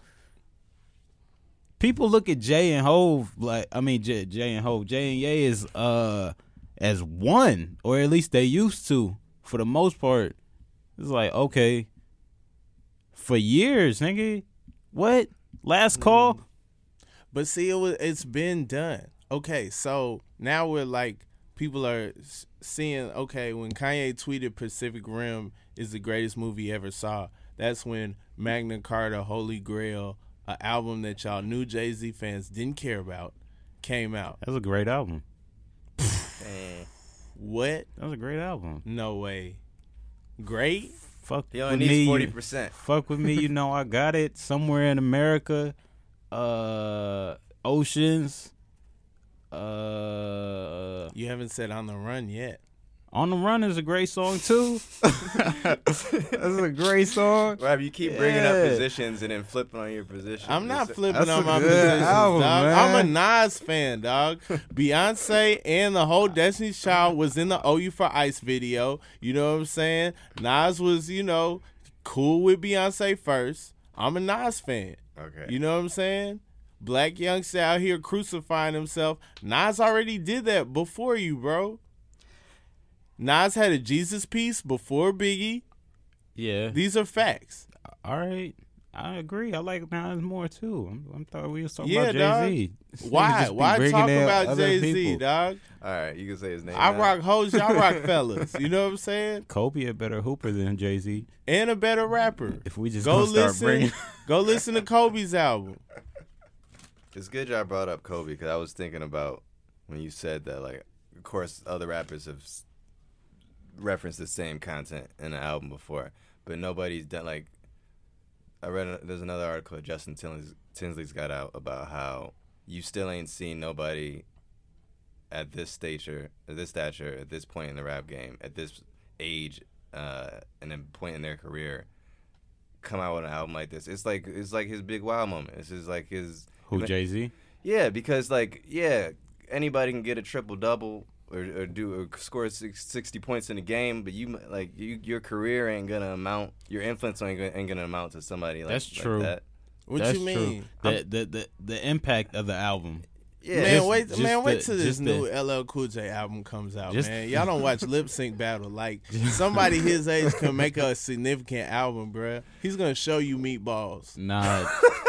[SPEAKER 4] people look at Jay and Hov, like, I mean, Jay and Hov, Jay and Ye is as one, or at least they used to, for the most part. It's like, okay, for years, nigga, what? Last call?
[SPEAKER 2] But see, it's been done. Okay, so now we're like, people are seeing, okay, when Kanye tweeted Pacific Rim is the greatest movie he ever saw, that's when Magna Carta, Holy Grail, an album that y'all new Jay-Z fans didn't care about, came out.
[SPEAKER 4] That was a great album.
[SPEAKER 2] What?
[SPEAKER 4] That was a great album.
[SPEAKER 2] No way. Great?
[SPEAKER 3] Fuck he only needs 40%.
[SPEAKER 4] Fuck with me, you know I got it. Somewhere in America, Oceans.
[SPEAKER 2] You haven't said On the Run yet.
[SPEAKER 4] On the Run is a great song too. That's a great song.
[SPEAKER 3] Rob, you keep bringing up positions and then flipping on your position.
[SPEAKER 2] I'm not flipping on my positions, dog. Man. I'm a Nas fan, dog. Beyonce and the whole Destiny's Child was in the OU for Ice video. You know what I'm saying? Nas was, cool with Beyonce first. I'm a Nas fan.
[SPEAKER 3] Okay.
[SPEAKER 2] You know what I'm saying? Black youngster out here crucifying himself. Nas already did that before you, bro. Nas had a Jesus piece before Biggie.
[SPEAKER 4] Yeah.
[SPEAKER 2] These are facts.
[SPEAKER 4] All right. I agree. I like Nas more too. I thought we was talking
[SPEAKER 2] Yeah,
[SPEAKER 4] about Jay-Z.
[SPEAKER 2] Why? Why talk about Jay-Z, dog?
[SPEAKER 3] All right, you can say his name.
[SPEAKER 2] I
[SPEAKER 3] now.
[SPEAKER 2] rock hoes, y'all rock fellas. You know what I'm saying?
[SPEAKER 4] Kobe a better hooper than Jay-Z.
[SPEAKER 2] And a better rapper.
[SPEAKER 4] If we just
[SPEAKER 2] Go
[SPEAKER 4] gonna start
[SPEAKER 2] listen.
[SPEAKER 4] bringing,
[SPEAKER 2] Go listen to Kobe's album.
[SPEAKER 3] It's good y'all brought up Kobe because I was thinking about when you said that, like, of course, other rappers have referenced the same content in an album before, but nobody's done, like, there's another article that Justin Tinsley's got out about how you still ain't seen nobody at this stature, at this point in the rap game, at this age, and a point in their career, come out with an album like this. It's like his big wow moment. This is like his
[SPEAKER 4] Jay-Z?
[SPEAKER 3] Yeah, because anybody can get a triple double or score 60 points in a game, but your career ain't gonna amount. Your influence ain't gonna amount to somebody like,
[SPEAKER 4] That's true.
[SPEAKER 3] like that.
[SPEAKER 2] What
[SPEAKER 4] That's
[SPEAKER 2] you mean?
[SPEAKER 4] True. The impact of the album.
[SPEAKER 3] Yeah,
[SPEAKER 2] Man,
[SPEAKER 4] Just
[SPEAKER 2] wait till this
[SPEAKER 4] just
[SPEAKER 2] new LL Cool J album comes out,
[SPEAKER 4] just-
[SPEAKER 2] man. Y'all don't watch Lip Sync Battle. Like, somebody his age can make a significant album, bruh. He's gonna show you meatballs.
[SPEAKER 4] Nah.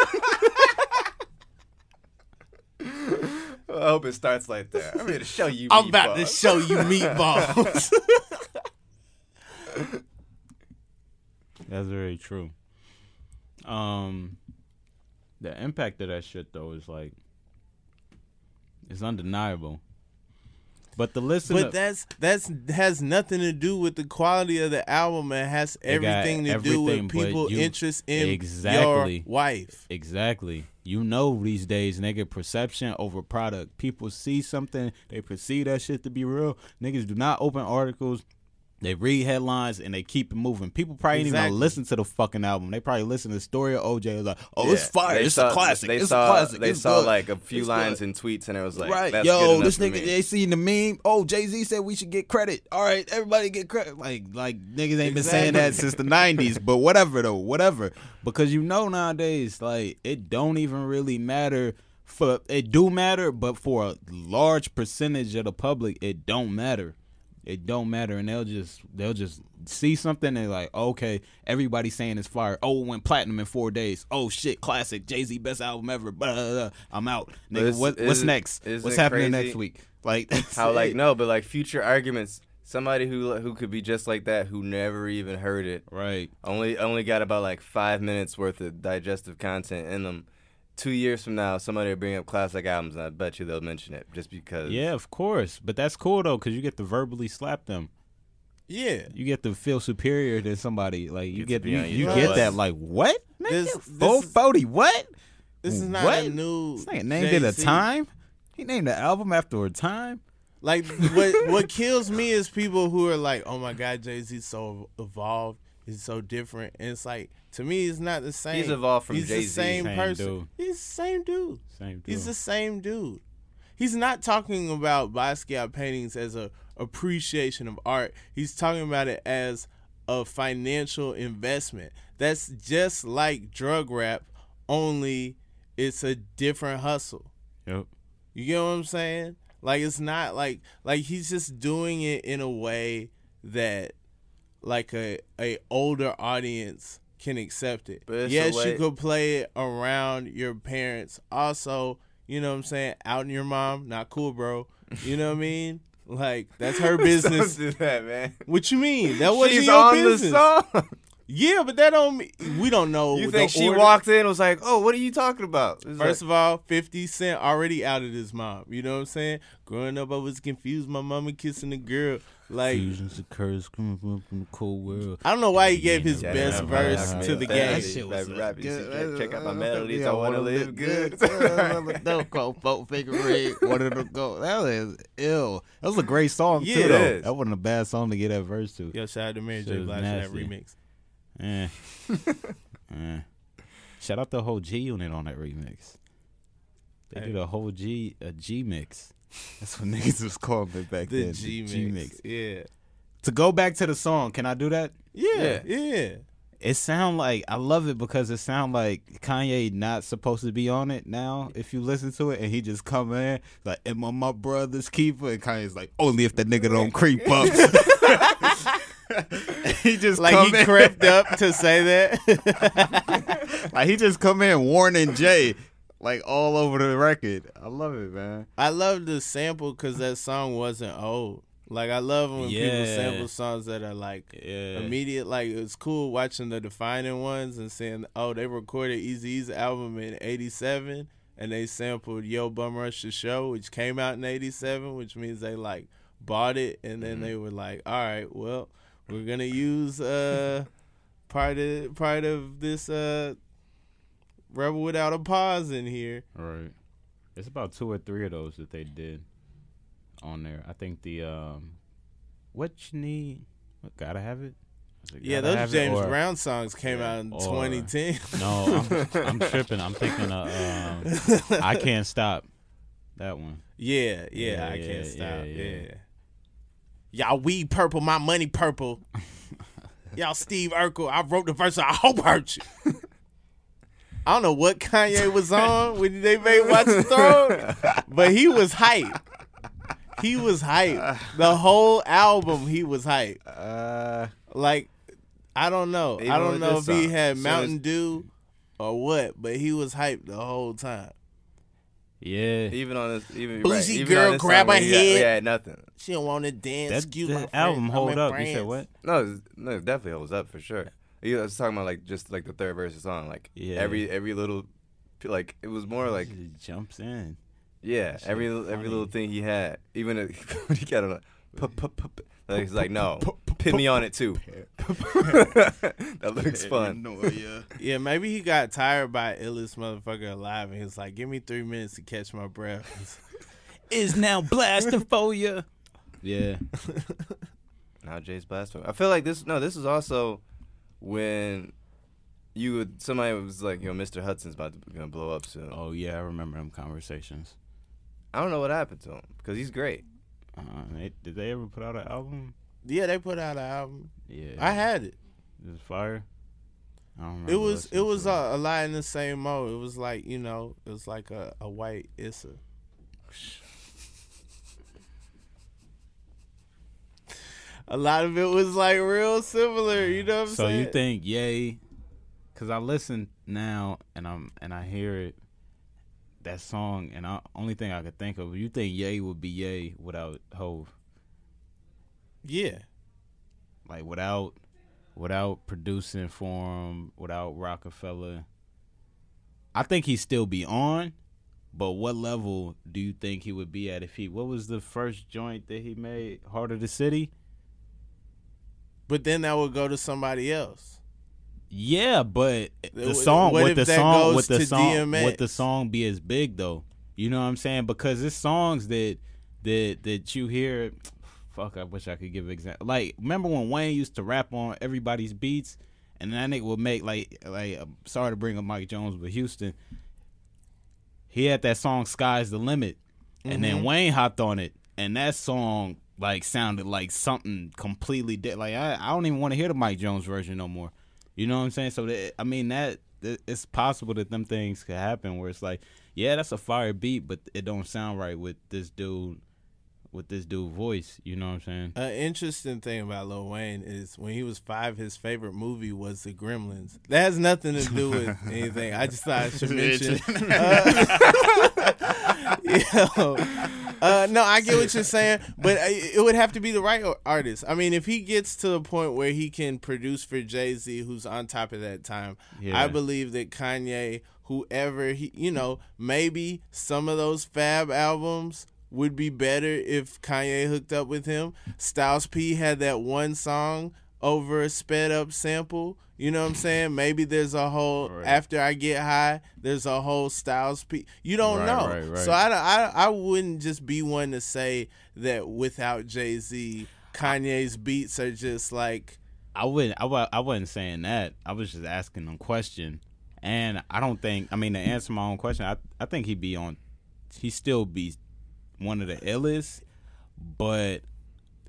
[SPEAKER 3] I hope it starts like that. I'm here to show you.
[SPEAKER 2] I'm about to
[SPEAKER 3] meatballs.
[SPEAKER 2] show you meatballs.
[SPEAKER 4] That's very true. The impact of that shit though is like, it's undeniable. But the listener,
[SPEAKER 2] But that's has nothing to do with the quality of the album. It has
[SPEAKER 4] It got
[SPEAKER 2] everything to do
[SPEAKER 4] everything,
[SPEAKER 2] with
[SPEAKER 4] but
[SPEAKER 2] people'
[SPEAKER 4] you-
[SPEAKER 2] interest in
[SPEAKER 4] Exactly.
[SPEAKER 2] your wife.
[SPEAKER 4] exactly. You know, these days, nigga, perception over product. People see something, they perceive that shit to be real. Niggas do not open articles. They read headlines and they keep it moving. People probably ain't even
[SPEAKER 2] Exactly.
[SPEAKER 4] gonna listen to the fucking album. They probably listen to the story of OJ. It was like, oh,
[SPEAKER 3] Yeah.
[SPEAKER 4] it's fire.
[SPEAKER 3] They
[SPEAKER 4] It's
[SPEAKER 3] saw-
[SPEAKER 4] a classic.
[SPEAKER 3] They
[SPEAKER 4] It's
[SPEAKER 3] saw,
[SPEAKER 4] a classic.
[SPEAKER 3] They
[SPEAKER 4] It's
[SPEAKER 3] saw
[SPEAKER 4] good.
[SPEAKER 3] like a few
[SPEAKER 4] It's
[SPEAKER 3] lines
[SPEAKER 4] good.
[SPEAKER 3] in tweets, and it was like,
[SPEAKER 4] Right,
[SPEAKER 3] that's good
[SPEAKER 4] yo,
[SPEAKER 3] enough
[SPEAKER 4] this
[SPEAKER 3] for
[SPEAKER 4] nigga,
[SPEAKER 3] me.
[SPEAKER 4] they seen the meme. Oh, Jay-Z said we should get credit. All right, everybody get credit. Like niggas ain't been saying that since the 90s, but whatever though, whatever. Because you know nowadays, like, it don't even really matter. It do matter, but for a large percentage of the public, it don't matter. It don't matter, and they'll just see something and like, okay, everybody's saying it's fire. Oh, it went platinum in 4 days. Oh shit, classic. Jay-Z best album ever. Blah, blah, blah. I'm out,
[SPEAKER 3] But
[SPEAKER 4] nigga. What's
[SPEAKER 3] isn't-
[SPEAKER 4] next?
[SPEAKER 3] isn't
[SPEAKER 4] What's
[SPEAKER 3] it
[SPEAKER 4] happening
[SPEAKER 3] crazy
[SPEAKER 4] next week? Like that's
[SPEAKER 3] How like
[SPEAKER 4] it.
[SPEAKER 3] no, but like future arguments. Somebody who could be just like that, who never even heard it,
[SPEAKER 4] Right.
[SPEAKER 3] only got about like 5 minutes worth of digestive content in them. 2 years from now, somebody will bring up classic albums, and I bet you they'll mention it just because.
[SPEAKER 4] Yeah, of course. But that's cool though, because you get to verbally slap them.
[SPEAKER 2] Yeah.
[SPEAKER 4] You get to feel superior to somebody. Like you
[SPEAKER 3] Get to
[SPEAKER 4] get
[SPEAKER 3] be
[SPEAKER 4] you,
[SPEAKER 3] on your
[SPEAKER 4] you
[SPEAKER 2] toes.
[SPEAKER 4] get that. Like what?
[SPEAKER 2] This-
[SPEAKER 4] Nigga,
[SPEAKER 2] this
[SPEAKER 4] 440. What?
[SPEAKER 2] This is not
[SPEAKER 4] What?
[SPEAKER 2] a new
[SPEAKER 4] This nigga named it a
[SPEAKER 2] Jay-Z.
[SPEAKER 4] time. He named the album after a time.
[SPEAKER 2] Like what kills me is people who are like, "Oh my God, Jay-Z's so evolved. He's so different." And it's like, to me, it's not the same.
[SPEAKER 3] He's evolved from
[SPEAKER 2] He's
[SPEAKER 3] Jay-Z.
[SPEAKER 2] the same
[SPEAKER 4] Same
[SPEAKER 2] person.
[SPEAKER 4] dude.
[SPEAKER 2] He's the same dude.
[SPEAKER 4] Same dude.
[SPEAKER 2] He's the same dude. He's not talking about Basquiat paintings as a appreciation of art. He's talking about it as a financial investment. That's just like drug rap, only it's a different hustle.
[SPEAKER 4] Yep.
[SPEAKER 2] You get what I'm saying? Like, it's not like he's just doing it in a way that like a older audience can accept it.
[SPEAKER 3] But it's
[SPEAKER 2] Yes,
[SPEAKER 3] a way-
[SPEAKER 2] you could play it around your parents. Also, you know what I'm saying? Out in your mom, not cool, bro. You know what I mean? Like, that's her business.
[SPEAKER 3] Don't do that, man.
[SPEAKER 2] What you mean? That wasn't
[SPEAKER 3] She's
[SPEAKER 2] your
[SPEAKER 3] on
[SPEAKER 2] business.
[SPEAKER 3] the song.
[SPEAKER 2] Yeah, but that don't mean we don't know.
[SPEAKER 3] You
[SPEAKER 2] the
[SPEAKER 3] think she
[SPEAKER 2] order.
[SPEAKER 3] walked in and was like, "Oh, what are you talking about?"
[SPEAKER 2] First of all, 50 Cent already outed his mom. You know what I'm saying? Growing up, I was confused. My mama kissing a girl. Like,
[SPEAKER 4] Fusions occurs coming from the cold world.
[SPEAKER 2] I don't know why he gave his
[SPEAKER 3] Yeah,
[SPEAKER 2] best
[SPEAKER 3] yeah,
[SPEAKER 2] verse
[SPEAKER 3] yeah,
[SPEAKER 2] to the
[SPEAKER 3] yeah,
[SPEAKER 2] game.
[SPEAKER 3] that shit was check out my melodies. I wanna live good.
[SPEAKER 4] Don't go 4 finger ring. Wanted to go. That was ill. That was a great song
[SPEAKER 2] Yeah,
[SPEAKER 4] too,
[SPEAKER 2] it
[SPEAKER 4] though.
[SPEAKER 3] is.
[SPEAKER 4] That wasn't a bad song to get that verse to.
[SPEAKER 2] Yo, shout out to Mary
[SPEAKER 4] Shit
[SPEAKER 2] J.
[SPEAKER 4] was
[SPEAKER 2] Blige for that
[SPEAKER 4] nasty.
[SPEAKER 2] remix.
[SPEAKER 4] Shout out the whole G Unit on that remix. They
[SPEAKER 2] Hey.
[SPEAKER 4] did a whole G mix. That's what niggas was calling it back
[SPEAKER 2] The
[SPEAKER 4] then.
[SPEAKER 2] G mix. Yeah.
[SPEAKER 4] To go back to the song, can I do that?
[SPEAKER 2] Yeah.
[SPEAKER 4] it sound like I love it because it sound like Kanye not supposed to be on it now. If you listen to it, and he just come in like, "Am I my brother's keeper?" And Kanye's like, "Only if the nigga don't creep up." He just
[SPEAKER 2] Like
[SPEAKER 4] come
[SPEAKER 2] he
[SPEAKER 4] in,
[SPEAKER 2] crept up to say that.
[SPEAKER 4] like he just come in warning Jay, like all over the record. I love it, man.
[SPEAKER 2] I love the sample because that song wasn't old. Like, I love when people
[SPEAKER 4] Yeah.
[SPEAKER 2] sample songs that are like
[SPEAKER 4] Yeah.
[SPEAKER 2] immediate. Like, it's cool watching the defining ones and saying, oh, they recorded Eazy-E's album in '87 and they sampled Yo Bum Rush the Show, which came out in '87, which means they like bought it and then they were like, all right, well, we're gonna use part of this Rebel Without a Pause in here.
[SPEAKER 4] Right. It's about 2 or 3 of those that they did on there. I think the What You Need, Gotta Have It. Is it
[SPEAKER 2] Yeah,
[SPEAKER 4] Gotta
[SPEAKER 2] those
[SPEAKER 4] Have It
[SPEAKER 2] James
[SPEAKER 4] or-
[SPEAKER 2] Brown songs came out in
[SPEAKER 4] or-
[SPEAKER 2] 2010.
[SPEAKER 4] No, I'm tripping. I'm thinking of I Can't Stop. That one.
[SPEAKER 2] Yeah,
[SPEAKER 4] Yeah,
[SPEAKER 2] I can't
[SPEAKER 4] yeah,
[SPEAKER 2] stop.
[SPEAKER 4] yeah.
[SPEAKER 2] Yeah. Y'all weed purple, my money purple. Y'all Steve Urkel, I wrote the verse, I hope hurt you. I don't know what Kanye was on when they made Watch the Throne, but he was hype. He was hype. The whole album, he was hype. Like, I don't know.
[SPEAKER 3] Even
[SPEAKER 2] I don't
[SPEAKER 3] with
[SPEAKER 2] know
[SPEAKER 3] this
[SPEAKER 2] if he
[SPEAKER 3] song.
[SPEAKER 2] had
[SPEAKER 3] So
[SPEAKER 2] Mountain
[SPEAKER 3] it's-
[SPEAKER 2] Dew or what, but he was hype the whole time.
[SPEAKER 4] Yeah.
[SPEAKER 3] Even on this, even
[SPEAKER 2] Boozy
[SPEAKER 3] even
[SPEAKER 2] girl,
[SPEAKER 3] on this
[SPEAKER 2] grab
[SPEAKER 3] song,
[SPEAKER 2] her
[SPEAKER 3] we
[SPEAKER 2] head.
[SPEAKER 3] had nothing.
[SPEAKER 2] She don't want to dance.
[SPEAKER 4] That,
[SPEAKER 2] Excuse my
[SPEAKER 4] that
[SPEAKER 2] friend,
[SPEAKER 4] album
[SPEAKER 2] I'm
[SPEAKER 4] hold
[SPEAKER 2] in
[SPEAKER 4] up. You
[SPEAKER 2] France.
[SPEAKER 4] said what?
[SPEAKER 3] No, it definitely holds up for sure. I was talking about like just like the third verse of the song, like
[SPEAKER 4] Yeah.
[SPEAKER 3] every little, like it was more like
[SPEAKER 4] He just jumps in.
[SPEAKER 3] yeah,
[SPEAKER 4] That
[SPEAKER 3] every
[SPEAKER 4] shit funny.
[SPEAKER 3] little thing he had, even when he got on, like he's like no, pin me on it too. That looks fun.
[SPEAKER 2] Yeah, maybe he got tired by illest motherfucker alive, and he was like, "Give me 3 minutes to catch my breath."
[SPEAKER 4] Is now blasting for you. Yeah.
[SPEAKER 3] Now Jay's blasphemy. I feel like this. No, this is also when somebody was like, Mr. Hudson's gonna blow up soon.
[SPEAKER 4] Oh yeah, I remember them conversations.
[SPEAKER 3] I don't know what happened to him because he's great.
[SPEAKER 4] Did they ever put out an album?
[SPEAKER 2] Yeah, they put out an album.
[SPEAKER 4] Yeah.
[SPEAKER 2] I had it.
[SPEAKER 4] It was fire. I don't remember
[SPEAKER 2] It was
[SPEAKER 4] listening to
[SPEAKER 2] a lot in the same mode. It was like it was like a white Issa. A lot of it was like real similar. You know what I'm
[SPEAKER 4] So
[SPEAKER 2] saying?
[SPEAKER 4] you think Ye? Because I listen now and I hear it, that song, and only thing I could think of. You think Ye would be Ye without Hove?
[SPEAKER 2] Yeah.
[SPEAKER 4] Like without producing for him, without Rockefeller. I think he'd still be on, but what level do you think he would be at if he? What was the first joint that he made? Heart of the City.
[SPEAKER 2] But then that would go to somebody else.
[SPEAKER 4] Yeah, but the
[SPEAKER 2] What
[SPEAKER 4] song
[SPEAKER 2] if
[SPEAKER 4] with the
[SPEAKER 2] that
[SPEAKER 4] song
[SPEAKER 2] goes
[SPEAKER 4] with the
[SPEAKER 2] to
[SPEAKER 4] song
[SPEAKER 2] DMX?
[SPEAKER 4] with the song be as big though? You know what I'm saying? Because it's songs that you hear. Fuck, I wish I could give an example. Like, remember when Wayne used to rap on everybody's beats, and that nigga would make like sorry to bring up Mike Jones, but Houston, he had that song "Sky's the Limit," and then Wayne hopped on it, and that song like sounded like something completely different. Like I don't even want to hear the Mike Jones version no more. You know what I'm saying? So that it's possible that them things could happen where it's like, yeah, that's a fire beat, but it don't sound right with this dude voice. You know what I'm saying?
[SPEAKER 2] An interesting thing about Lil Wayne is when he was 5, his favorite movie was The Gremlins. That has nothing to do with anything. I just thought I should mention. No, I get what you're saying, but it would have to be the right artist. I mean, if he gets to the point where he can produce for Jay-Z, who's on top of that time,
[SPEAKER 4] Yeah.
[SPEAKER 2] I believe that Kanye, whoever he, maybe some of those Fab albums would be better if Kanye hooked up with him. Styles P had that one song over a sped up sample. You know what I'm saying? Maybe there's a whole
[SPEAKER 4] Right.
[SPEAKER 2] After I Get High, there's a whole Styles P. You don't
[SPEAKER 4] Right,
[SPEAKER 2] know.
[SPEAKER 4] right.
[SPEAKER 2] So I wouldn't just be one to say that without Jay-Z, Kanye's beats are just like.
[SPEAKER 4] I wasn't saying that. I was just asking them question, and I don't think. I mean, to answer my own question, I think he'd still be one of the illest, but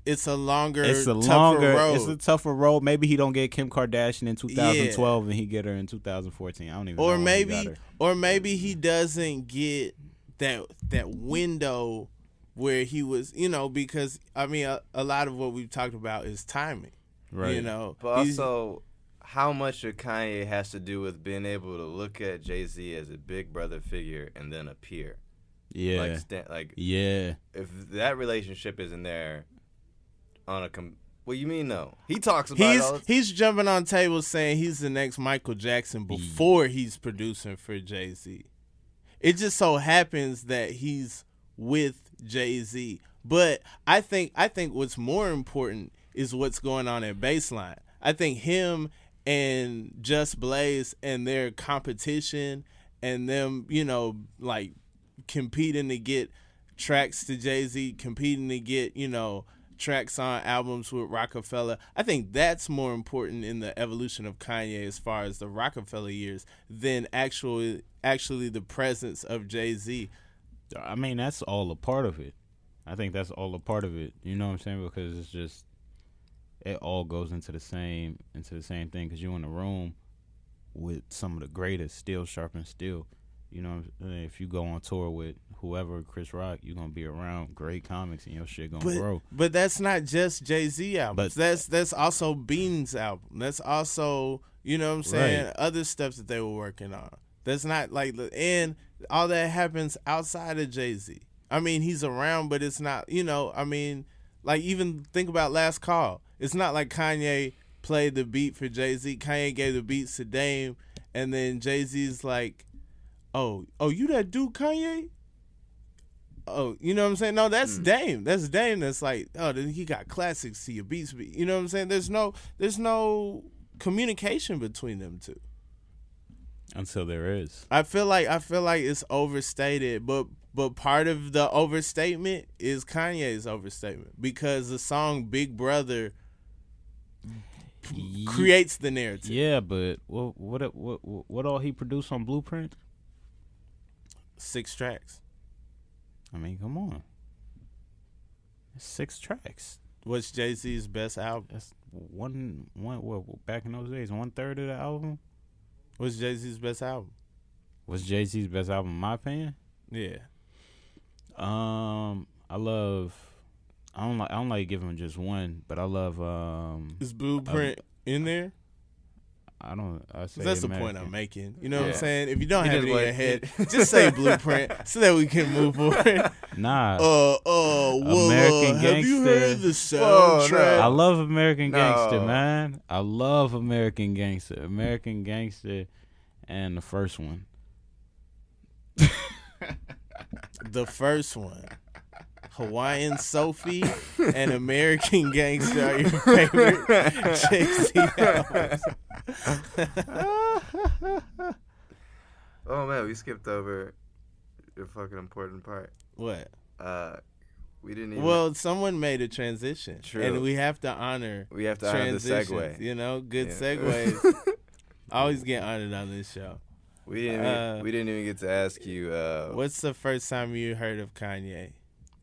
[SPEAKER 2] it's a longer,
[SPEAKER 4] It's a
[SPEAKER 2] tougher road.
[SPEAKER 4] It's a tougher road. Maybe he don't get Kim Kardashian in 2012 and he get her in 2014. I don't even know.
[SPEAKER 2] or
[SPEAKER 4] when he
[SPEAKER 2] maybe
[SPEAKER 4] got her.
[SPEAKER 2] or maybe he doesn't get that window where he was, because I mean a lot of what we've talked about is timing.
[SPEAKER 4] Right.
[SPEAKER 3] But also, how much of Kanye has to do with being able to look at Jay-Z as a big brother figure and then appear?
[SPEAKER 4] Yeah.
[SPEAKER 3] Yeah. If that relationship isn't there on a what you mean no? He talks about it all the
[SPEAKER 2] he's jumping on tables saying he's the next Michael Jackson before he's producing for Jay-Z. It just so happens that he's with Jay-Z. But I think what's more important is what's going on at Baseline. I think him and Just Blaze and their competition and them, like competing to get tracks to Jay-Z, competing to get, tracks on albums with Rockefeller. I think that's more important in the evolution of Kanye as far as the Rockefeller years than actually the presence of Jay-Z.
[SPEAKER 4] I mean, that's all a part of it. I think that's all a part of it. You know what I'm saying? Because it's just, it all goes into the same thing. Because you're in a room with some of the greatest, still sharp and still. If you go on tour with whoever, Chris Rock, you're gonna be around great comics and your shit gonna grow.
[SPEAKER 2] But that's not just Jay-Z albums. That's also Bean's album. That's also, you know what I'm saying,
[SPEAKER 4] Right.
[SPEAKER 2] other stuff that they were working on. That's not like, and all that happens outside of Jay-Z. I mean, he's around, but it's not, like even think about Last Call. It's not like Kanye played the beat for Jay-Z. Kanye gave the beats to Dame, and then Jay-Z's like, oh, you that dude, Kanye? Oh, you know what I'm saying? No, that's Dame. That's Dame. That's like, oh, then he got classics to your beats. You know what I'm saying? There's no communication between them two.
[SPEAKER 4] Until there is.
[SPEAKER 2] I feel like it's overstated, but part of the overstatement is Kanye's overstatement because the song Big Brother creates the narrative.
[SPEAKER 4] Yeah, but what all he produced on Blueprint?
[SPEAKER 2] 6 tracks.
[SPEAKER 4] I mean, come on. 6 tracks.
[SPEAKER 2] What's Jay-Z's best album?
[SPEAKER 4] That's one back in those days, 1/3 of the album.
[SPEAKER 2] What's Jay-Z's best album?
[SPEAKER 4] Was Jay-Z's best album, in my opinion?
[SPEAKER 2] Yeah.
[SPEAKER 4] I don't like giving just one, but I love
[SPEAKER 2] Is Blueprint in there?
[SPEAKER 4] I say
[SPEAKER 2] That's the
[SPEAKER 4] American.
[SPEAKER 2] point I'm making. You know what I'm
[SPEAKER 3] Yeah.
[SPEAKER 2] saying? If you don't
[SPEAKER 3] You
[SPEAKER 2] have it
[SPEAKER 3] just
[SPEAKER 2] in your
[SPEAKER 3] like-
[SPEAKER 2] head, just say Blueprint so that we can move forward.
[SPEAKER 4] Nah. American
[SPEAKER 2] have you
[SPEAKER 4] Gangster.
[SPEAKER 2] heard the
[SPEAKER 3] Whoa,
[SPEAKER 2] soundtrack?
[SPEAKER 4] I love American Gangster,
[SPEAKER 3] No.
[SPEAKER 4] man. I love American Gangster. American Gangster and the first one.
[SPEAKER 2] The first one. Hawaiian Sophie and American Gangster are your favorite Jay-Z albums.
[SPEAKER 3] Oh man, we skipped over the fucking important part.
[SPEAKER 2] What?
[SPEAKER 3] We didn't even.
[SPEAKER 2] Well, someone made a transition.
[SPEAKER 3] True.
[SPEAKER 2] And we have to honor
[SPEAKER 3] we have to honor the
[SPEAKER 2] transitions.
[SPEAKER 3] segue.
[SPEAKER 2] Good
[SPEAKER 3] Yeah.
[SPEAKER 2] segues. Always get honored on this show.
[SPEAKER 3] We didn't even get to ask you.
[SPEAKER 2] What's the first time you heard of Kanye?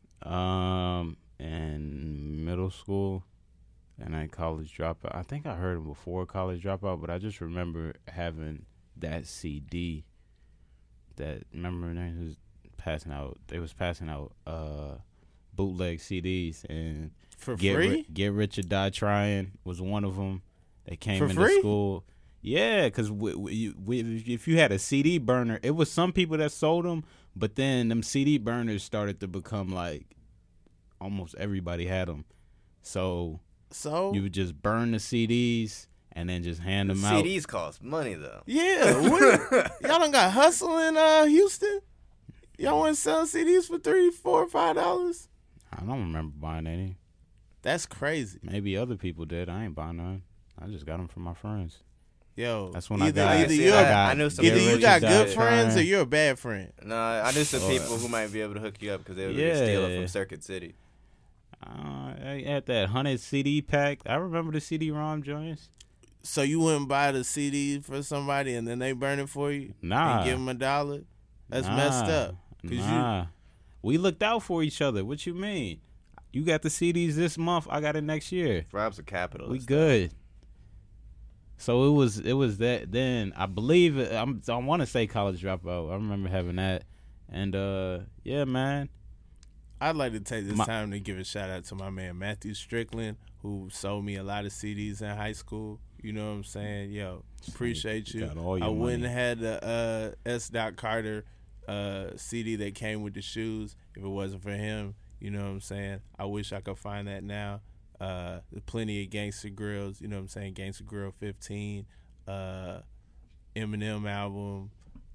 [SPEAKER 4] In middle school and then College Dropout. I think I heard him before College Dropout, but I just remember having that CD. Remember they was passing out. They was passing out bootleg CDs and
[SPEAKER 2] For free?
[SPEAKER 4] Get Rich or Die Trying was one of them. They came
[SPEAKER 2] For
[SPEAKER 4] into
[SPEAKER 2] free?
[SPEAKER 4] school. Yeah, because if you had a CD burner, it was some people that sold them, but then them CD burners started to become like almost everybody had them. So you would just burn the CDs and then just hand them out.
[SPEAKER 3] CDs cost money though.
[SPEAKER 2] Yeah. Y'all done got Hustle in Houston? Y'all want to sell CDs for $3, $4, $5?
[SPEAKER 4] I don't remember buying any.
[SPEAKER 2] That's crazy.
[SPEAKER 4] Maybe other people did. I ain't buying none. I just got them from my friends.
[SPEAKER 2] Yo,
[SPEAKER 4] That's when I got.
[SPEAKER 2] Either
[SPEAKER 3] I know some
[SPEAKER 2] either
[SPEAKER 3] Get
[SPEAKER 2] you
[SPEAKER 3] Rich
[SPEAKER 2] got
[SPEAKER 3] or
[SPEAKER 2] good
[SPEAKER 3] Die
[SPEAKER 2] friends or
[SPEAKER 4] Trying.
[SPEAKER 2] you're a bad friend.
[SPEAKER 3] No, I knew some people who might be able to hook you up because they were going to steal it
[SPEAKER 4] Yeah.
[SPEAKER 3] from Circuit City.
[SPEAKER 4] I had that 100 CD pack. I remember the CD-ROM joints.
[SPEAKER 2] So you wouldn't buy the CD for somebody and then they burn it for you?
[SPEAKER 4] Nah.
[SPEAKER 2] And give them $1? That's messed up. 'Cause
[SPEAKER 4] Nah. We looked out for each other. What you mean? You got the CDs this month. I got it next year.
[SPEAKER 3] Rob's a capitalist.
[SPEAKER 4] We good. So it was that. Then I believe I want to say College Dropout. I remember having that, and yeah, man.
[SPEAKER 2] I'd like to take this time to give a shout out to my man Matthew Strickland, who sold me a lot of CDs in high school. You know what I'm saying? Yo, appreciate you.
[SPEAKER 4] Got all your
[SPEAKER 2] I wouldn't
[SPEAKER 4] money.
[SPEAKER 2] have had the S. Carter CD that came with the shoes if it wasn't for him. You know what I'm saying? I wish I could find that now. There's plenty of Gangsta Grills. You know what I'm saying? Gangsta Grill 15, Eminem album.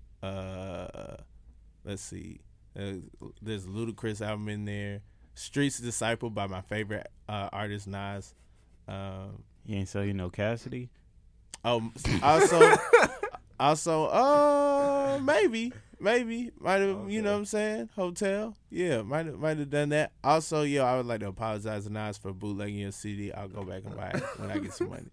[SPEAKER 2] Let's see. There's a Ludacris album in there. Streets Disciple by my favorite artist Nas.
[SPEAKER 4] You ain't sell you no Cassidy.
[SPEAKER 2] Also, maybe might have, you know what I'm saying? Hotel, yeah, might have done that. Also, I would like to apologize to Nas for bootlegging your CD. I'll go back and buy it when I get some money.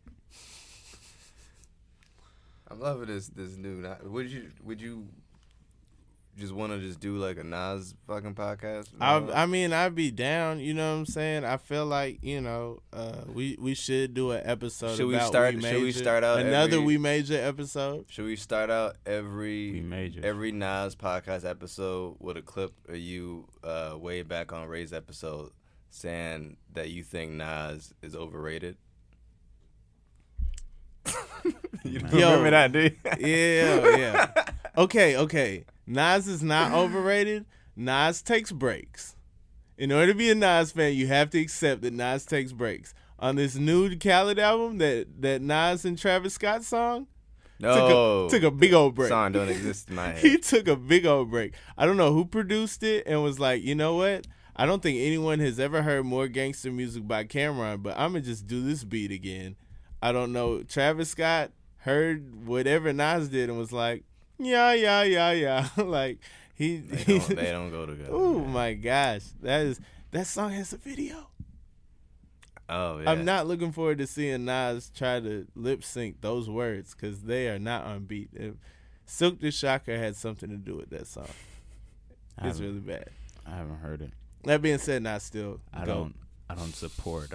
[SPEAKER 3] I'm loving this new. Would you just want to just do like a Nas fucking podcast?
[SPEAKER 2] I mean, I'd be down. You know what I'm saying? I feel like we should do an episode.
[SPEAKER 3] Should we
[SPEAKER 2] about
[SPEAKER 3] start out
[SPEAKER 2] another
[SPEAKER 3] every-
[SPEAKER 2] We Major episode?
[SPEAKER 3] Should we start out every
[SPEAKER 4] We Major.
[SPEAKER 3] every Nas podcast episode with a clip of you way back on Ray's episode saying that you think Nas is overrated? You don't remember that, dude?
[SPEAKER 2] Yeah. Okay. Nas is not overrated. Nas takes breaks. In order to be a Nas fan, you have to accept that Nas takes breaks. On this new Khaled album, that Nas and Travis Scott song,
[SPEAKER 3] No,
[SPEAKER 2] took a big old break.
[SPEAKER 3] song don't exist in my head.
[SPEAKER 2] He took a big old break. I don't know who produced it and was like, you know what? I don't think anyone has ever heard more gangster music by Cameron, but I'm going to just do this beat again. I don't know. Travis Scott heard whatever Nas did and was like, yeah. Like,
[SPEAKER 3] They don't go together.
[SPEAKER 2] Oh,
[SPEAKER 3] man.
[SPEAKER 2] my gosh. That song has a video.
[SPEAKER 3] Oh yeah.
[SPEAKER 2] I'm not looking forward to seeing Nas try to lip sync those words because they are not on beat. Silk the Shocker had something to do with that song. It's really bad.
[SPEAKER 4] I haven't heard it.
[SPEAKER 2] That being said, Nas still
[SPEAKER 4] I don't support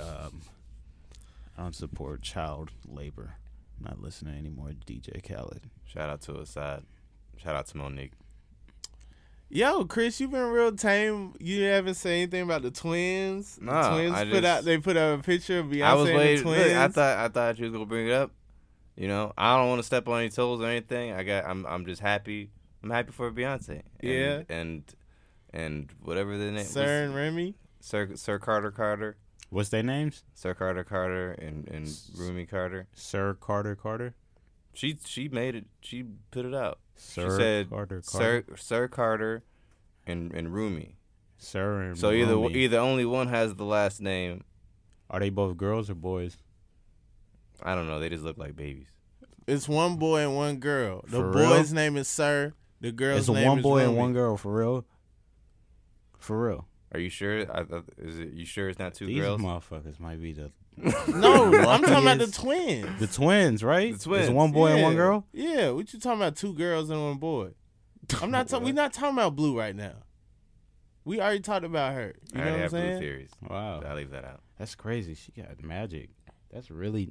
[SPEAKER 4] child labor. I'm not listening anymore to DJ Khaled.
[SPEAKER 3] Shout out to Assad. Shout out to Monique.
[SPEAKER 2] Yo, Chris, you've been real tame. You haven't said anything about the twins.
[SPEAKER 3] No,
[SPEAKER 2] The twins they put out a picture of Beyonce
[SPEAKER 3] I was
[SPEAKER 2] and
[SPEAKER 3] waiting.
[SPEAKER 2] the twins.
[SPEAKER 3] I thought you was gonna bring it up. You know, I don't want to step on any toes or anything. I'm just happy. I'm happy for Beyonce.
[SPEAKER 2] Yeah.
[SPEAKER 3] And whatever the name.
[SPEAKER 2] Sir and Remy.
[SPEAKER 3] Sir Carter.
[SPEAKER 4] What's their names?
[SPEAKER 3] Sir Carter and Rumi Carter.
[SPEAKER 4] Sir Carter.
[SPEAKER 3] She made it. She put it out.
[SPEAKER 4] Sir
[SPEAKER 3] she said
[SPEAKER 4] Carter.
[SPEAKER 3] Sir Carter and Rumi.
[SPEAKER 4] Sir and
[SPEAKER 3] So
[SPEAKER 4] Rumi.
[SPEAKER 3] either only one has the last name.
[SPEAKER 4] Are they both girls or boys?
[SPEAKER 3] I don't know. They just look like babies.
[SPEAKER 2] It's one boy and one girl. The
[SPEAKER 4] For real?
[SPEAKER 2] boy's name is Sir. The girl's
[SPEAKER 4] It's a
[SPEAKER 2] name
[SPEAKER 4] one
[SPEAKER 2] is
[SPEAKER 4] boy and
[SPEAKER 2] Rumi.
[SPEAKER 4] one girl, for real? For real.
[SPEAKER 3] Are you sure? You sure it's not two
[SPEAKER 4] These
[SPEAKER 3] girls?
[SPEAKER 4] motherfuckers might be the
[SPEAKER 2] No, I'm talking about the
[SPEAKER 4] Luckiest.
[SPEAKER 2] twins.
[SPEAKER 4] the twins, right?
[SPEAKER 3] The twins.
[SPEAKER 4] It's one boy and one
[SPEAKER 2] Yeah.
[SPEAKER 4] girl?
[SPEAKER 2] Yeah, what you talking about? Two girls and one boy. I'm not. We're not talking about Blue right now. We already talked about her. You
[SPEAKER 3] I
[SPEAKER 2] know
[SPEAKER 3] already
[SPEAKER 2] what I'm
[SPEAKER 3] have blue
[SPEAKER 2] saying?
[SPEAKER 3] theories.
[SPEAKER 4] Wow.
[SPEAKER 3] I'll leave that out.
[SPEAKER 4] That's crazy. She got magic. That's really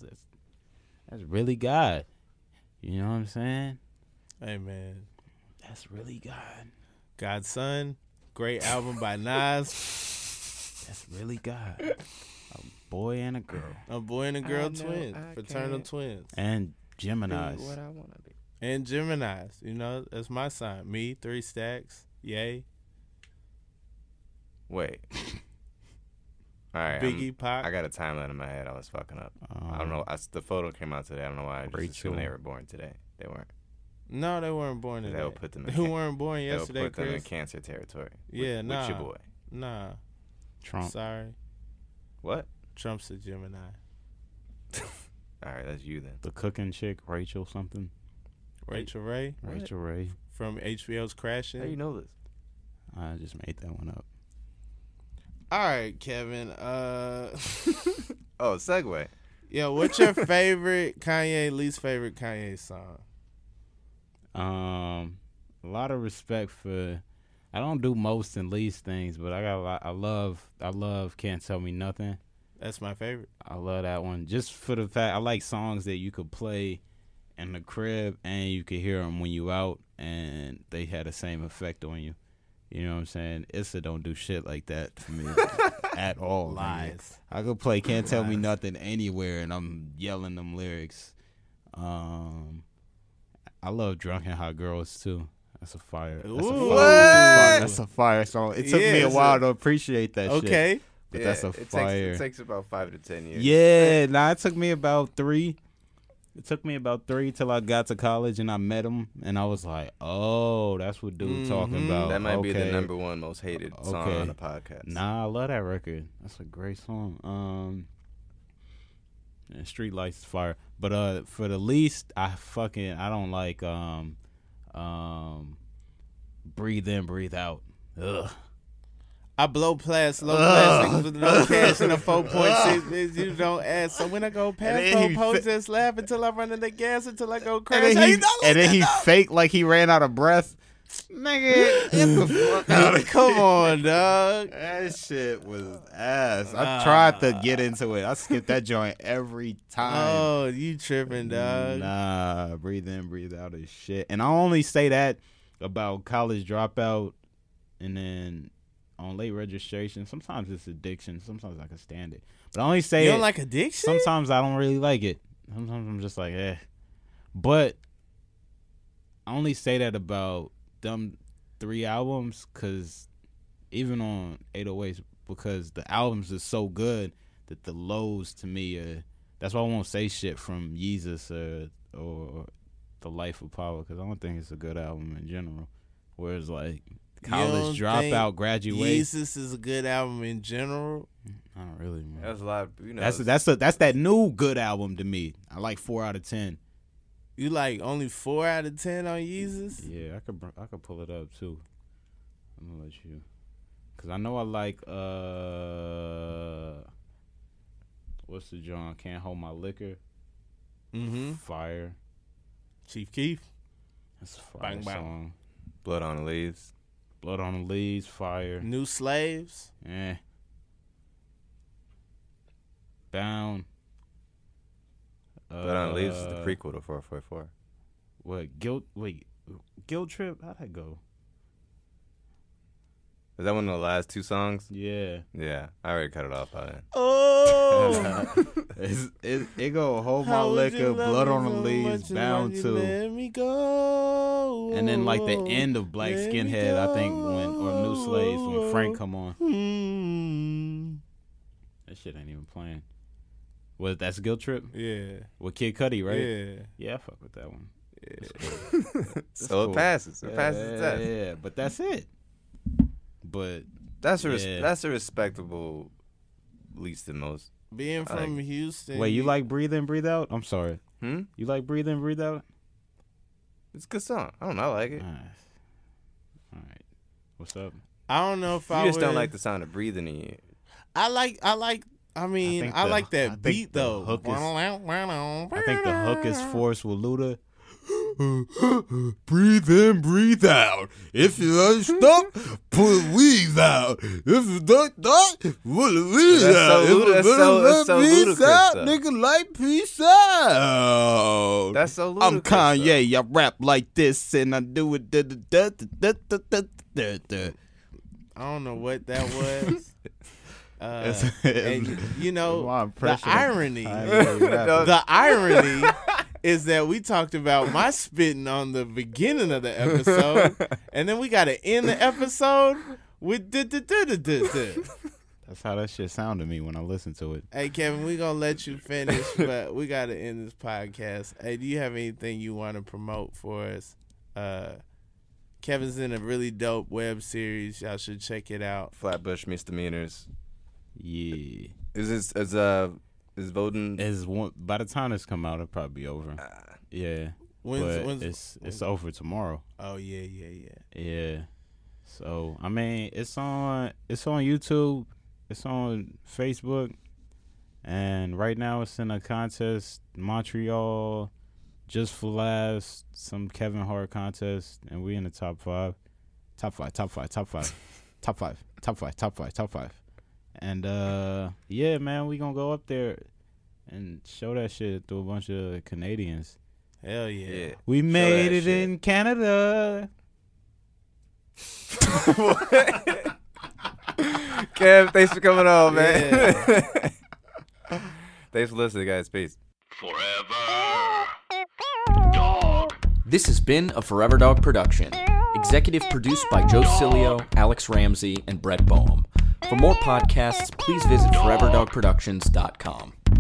[SPEAKER 4] God. You know what I'm saying?
[SPEAKER 2] Hey man,
[SPEAKER 4] That's really God.
[SPEAKER 2] God's Son, great album by Nas.
[SPEAKER 4] That's really God. A boy and a girl.
[SPEAKER 2] A boy and a girl
[SPEAKER 3] I know
[SPEAKER 2] twins,
[SPEAKER 3] I
[SPEAKER 2] fraternal
[SPEAKER 3] can't
[SPEAKER 2] twins,
[SPEAKER 4] And Gemini's.
[SPEAKER 3] What I want to be.
[SPEAKER 2] and Gemini's. You know that's my sign. Me, 3 stacks. Yay.
[SPEAKER 3] Wait. All right.
[SPEAKER 2] Biggie, Pac.
[SPEAKER 3] I got a timeline in my head. I was fucking up. I don't know. The photo came out today. I don't know why. I just assumed they
[SPEAKER 4] Rachel.
[SPEAKER 3] were born today. They weren't.
[SPEAKER 2] No, they weren't born today.
[SPEAKER 3] They'll put them in
[SPEAKER 2] They weren't born
[SPEAKER 3] They'll
[SPEAKER 2] yesterday,
[SPEAKER 3] put them in
[SPEAKER 2] Chris.
[SPEAKER 3] cancer territory.
[SPEAKER 2] Yeah, nah.
[SPEAKER 3] With your boy.
[SPEAKER 2] Nah,
[SPEAKER 4] Trump.
[SPEAKER 2] sorry.
[SPEAKER 3] What?
[SPEAKER 2] Trump's a Gemini.
[SPEAKER 3] All right, that's you then.
[SPEAKER 4] The cooking chick, Rachel something.
[SPEAKER 2] Rachel Ray
[SPEAKER 3] What?
[SPEAKER 4] Rachel Ray.
[SPEAKER 2] from HBO's Crashing.
[SPEAKER 3] How do you know this?
[SPEAKER 4] I just made that one up.
[SPEAKER 2] All right, Kevin.
[SPEAKER 3] Oh, segue.
[SPEAKER 2] Yo, what's your favorite Kanye, least favorite Kanye song?
[SPEAKER 4] A lot of respect for I don't do most and least things, but I got a lot. I love Can't Tell Me Nothing.
[SPEAKER 2] That's my favorite.
[SPEAKER 4] I love that one just for the fact I like songs that you could play in the crib and you could hear them when you out and they had the same effect on you. You know what I'm saying? Issa don't do shit like that for me at all. Man.
[SPEAKER 2] Lies.
[SPEAKER 4] I could play Can't Tell Me Nothing anywhere and I'm yelling them lyrics. I love Drunk and Hot Girls too. That's a fire.
[SPEAKER 2] Ooh.
[SPEAKER 4] That's a fire song. It took me a
[SPEAKER 2] Yeah,
[SPEAKER 4] while to appreciate that shit.
[SPEAKER 2] Okay.
[SPEAKER 4] But that's a
[SPEAKER 3] it
[SPEAKER 4] fire.
[SPEAKER 3] It takes about 5 to 10 years.
[SPEAKER 4] Yeah, it took me about 3. It took me about 3 till I got to college and I met him and I was like, oh, that's what dude talking about.
[SPEAKER 3] That might be the
[SPEAKER 4] Okay.
[SPEAKER 3] number 1 most hated song
[SPEAKER 4] Okay.
[SPEAKER 3] on the podcast.
[SPEAKER 4] Nah, I love that record. That's a great song. And Street Lights is fire. But for the least, I don't like Breathe In, Breathe Out. Ugh.
[SPEAKER 2] I blow plastic, low plastic with no cash and a 4.6. You don't ask. So when I go past
[SPEAKER 4] then he
[SPEAKER 2] post, just laugh until I run into gas until I go
[SPEAKER 4] And
[SPEAKER 2] crash.
[SPEAKER 4] then he faked like he ran out of breath. Nigga, get the fuck out of
[SPEAKER 2] Come on, dog.
[SPEAKER 4] That shit was ass. I tried to get into it. I skipped that joint every time.
[SPEAKER 2] Oh, you tripping, dog.
[SPEAKER 4] Nah, Breathe In, Breathe Out is shit. And I only say that about College Dropout and then on Late Registration. Sometimes it's addiction. Sometimes I can stand it. But I only say
[SPEAKER 2] You
[SPEAKER 4] it.
[SPEAKER 2] don't like addiction?
[SPEAKER 4] Sometimes I don't really like it. Sometimes I'm just like, eh. But I only say that about them 3 albums because even on 808s, because the albums are so good that the lows to me are, that's why I won't say shit from Yeezus or The Life of Pablo because I don't think it's a good album in general. Whereas like College Dropout, Graduate.
[SPEAKER 2] Yeezus is a good album in general.
[SPEAKER 4] I don't really, man.
[SPEAKER 3] That's a lot. You know,
[SPEAKER 4] That's that new good album to me. I like 4 out of 10.
[SPEAKER 2] You like only 4 out of 10 on Yeezus?
[SPEAKER 4] Yeah, I could pull it up too. I'm gonna let you, cause I know I like what's the John? Can't Hold My Liquor.
[SPEAKER 2] Mm-hmm.
[SPEAKER 4] Fire.
[SPEAKER 2] Chief Keef.
[SPEAKER 4] That's a fire
[SPEAKER 2] Bang, bang.
[SPEAKER 4] song.
[SPEAKER 3] Blood on the Leaves.
[SPEAKER 4] Blood on the Leaves. Fire.
[SPEAKER 2] New Slaves.
[SPEAKER 4] Eh. Bound.
[SPEAKER 3] Blood on the Leaves is the prequel to 444.
[SPEAKER 4] What? Guilt? Wait. Guilt Trip? How'd that go?
[SPEAKER 3] Is that one of the last 2 songs?
[SPEAKER 4] Yeah.
[SPEAKER 3] Yeah, I already cut it off by then.
[SPEAKER 2] Oh.
[SPEAKER 4] It go Hold My
[SPEAKER 2] How would you
[SPEAKER 4] Liquor,
[SPEAKER 2] love
[SPEAKER 4] Blood
[SPEAKER 2] me
[SPEAKER 4] on the
[SPEAKER 2] so
[SPEAKER 4] Leaves,
[SPEAKER 2] much and
[SPEAKER 4] Bound
[SPEAKER 2] why'd you
[SPEAKER 4] to.
[SPEAKER 2] let me go?
[SPEAKER 4] And then like the end of Black
[SPEAKER 2] Let me
[SPEAKER 4] Skinhead, I think, or New Slaves, when
[SPEAKER 2] go.
[SPEAKER 4] Frank come on.
[SPEAKER 2] Hmm.
[SPEAKER 4] That shit ain't even playing. Well, that's Guilt Trip
[SPEAKER 2] Yeah.
[SPEAKER 4] with Kid Cudi, right?
[SPEAKER 2] Yeah.
[SPEAKER 4] Yeah, I fuck with that one.
[SPEAKER 3] So
[SPEAKER 4] cool.
[SPEAKER 3] it passes. It passes the test.
[SPEAKER 4] Yeah, but that's it. But
[SPEAKER 3] That's a
[SPEAKER 4] Yeah.
[SPEAKER 3] that's a respectable, least and most.
[SPEAKER 2] Being
[SPEAKER 3] I
[SPEAKER 2] from Houston.
[SPEAKER 4] wait, you like Breathe In, Breathe Out? I'm sorry.
[SPEAKER 3] Hmm?
[SPEAKER 4] You like Breathe In, Breathe Out?
[SPEAKER 3] It's a good song. I don't know. I like it.
[SPEAKER 4] All right. What's up?
[SPEAKER 2] I don't know if
[SPEAKER 3] You
[SPEAKER 2] I
[SPEAKER 3] just don't
[SPEAKER 2] would-
[SPEAKER 3] like the sound of breathing in you.
[SPEAKER 2] I like. I mean,
[SPEAKER 4] think
[SPEAKER 2] I
[SPEAKER 4] the-
[SPEAKER 2] like
[SPEAKER 4] I
[SPEAKER 2] that
[SPEAKER 4] think
[SPEAKER 2] beat
[SPEAKER 4] the
[SPEAKER 2] though.
[SPEAKER 4] hook is- I think the hook is forced with Luda. Breathe in, breathe out. If you don't stop, pull weave out. If you don't stop, pull the weave
[SPEAKER 3] That's
[SPEAKER 4] out.
[SPEAKER 3] so
[SPEAKER 4] If
[SPEAKER 3] Luda-
[SPEAKER 4] you
[SPEAKER 3] that's so
[SPEAKER 4] peace
[SPEAKER 3] ludicrous,
[SPEAKER 4] out,
[SPEAKER 3] though.
[SPEAKER 4] nigga, like peace out.
[SPEAKER 3] That's so
[SPEAKER 4] I'm
[SPEAKER 3] ludicrous,
[SPEAKER 4] Kanye. I rap like this and I do it.
[SPEAKER 2] I don't know what that was.
[SPEAKER 4] It's-
[SPEAKER 2] And you know
[SPEAKER 4] my
[SPEAKER 2] the
[SPEAKER 4] impression of
[SPEAKER 2] irony.
[SPEAKER 4] Kanye rapping.
[SPEAKER 2] The irony is that we talked about my spitting on the beginning of the episode, and then we got to end the episode with duh.
[SPEAKER 4] That's how that shit sound to me when I listen to it.
[SPEAKER 2] Hey Kevin, we gonna let you finish, but we got to end this podcast. Hey, do you have anything you want to promote for us? Kevin's in a really dope web series. Y'all should check it out.
[SPEAKER 3] Flatbush Misdemeanors.
[SPEAKER 4] Yeah.
[SPEAKER 3] Is voting?
[SPEAKER 4] As one, by the time this come out, it'll probably be over. Yeah. But it's over tomorrow.
[SPEAKER 2] Oh yeah.
[SPEAKER 4] Yeah. So I mean, it's on YouTube, it's on Facebook, and right now it's in a contest, Montreal, Just for Laughs, some Kevin Hart contest, and we in the top 5. Top five. And yeah, man, we gonna go up there and show that shit to a bunch of Canadians.
[SPEAKER 2] Hell yeah.
[SPEAKER 4] We made it
[SPEAKER 3] shit.
[SPEAKER 4] in Canada.
[SPEAKER 3] Kev, thanks for coming on, man. Thanks for listening, guys. Peace.
[SPEAKER 1] Forever Dog.
[SPEAKER 5] This has been a Forever Dog production. Executive produced by Joe Cilio, Alex Ramsey, and Brett Boehm. For more podcasts, please visit foreverdogproductions.com.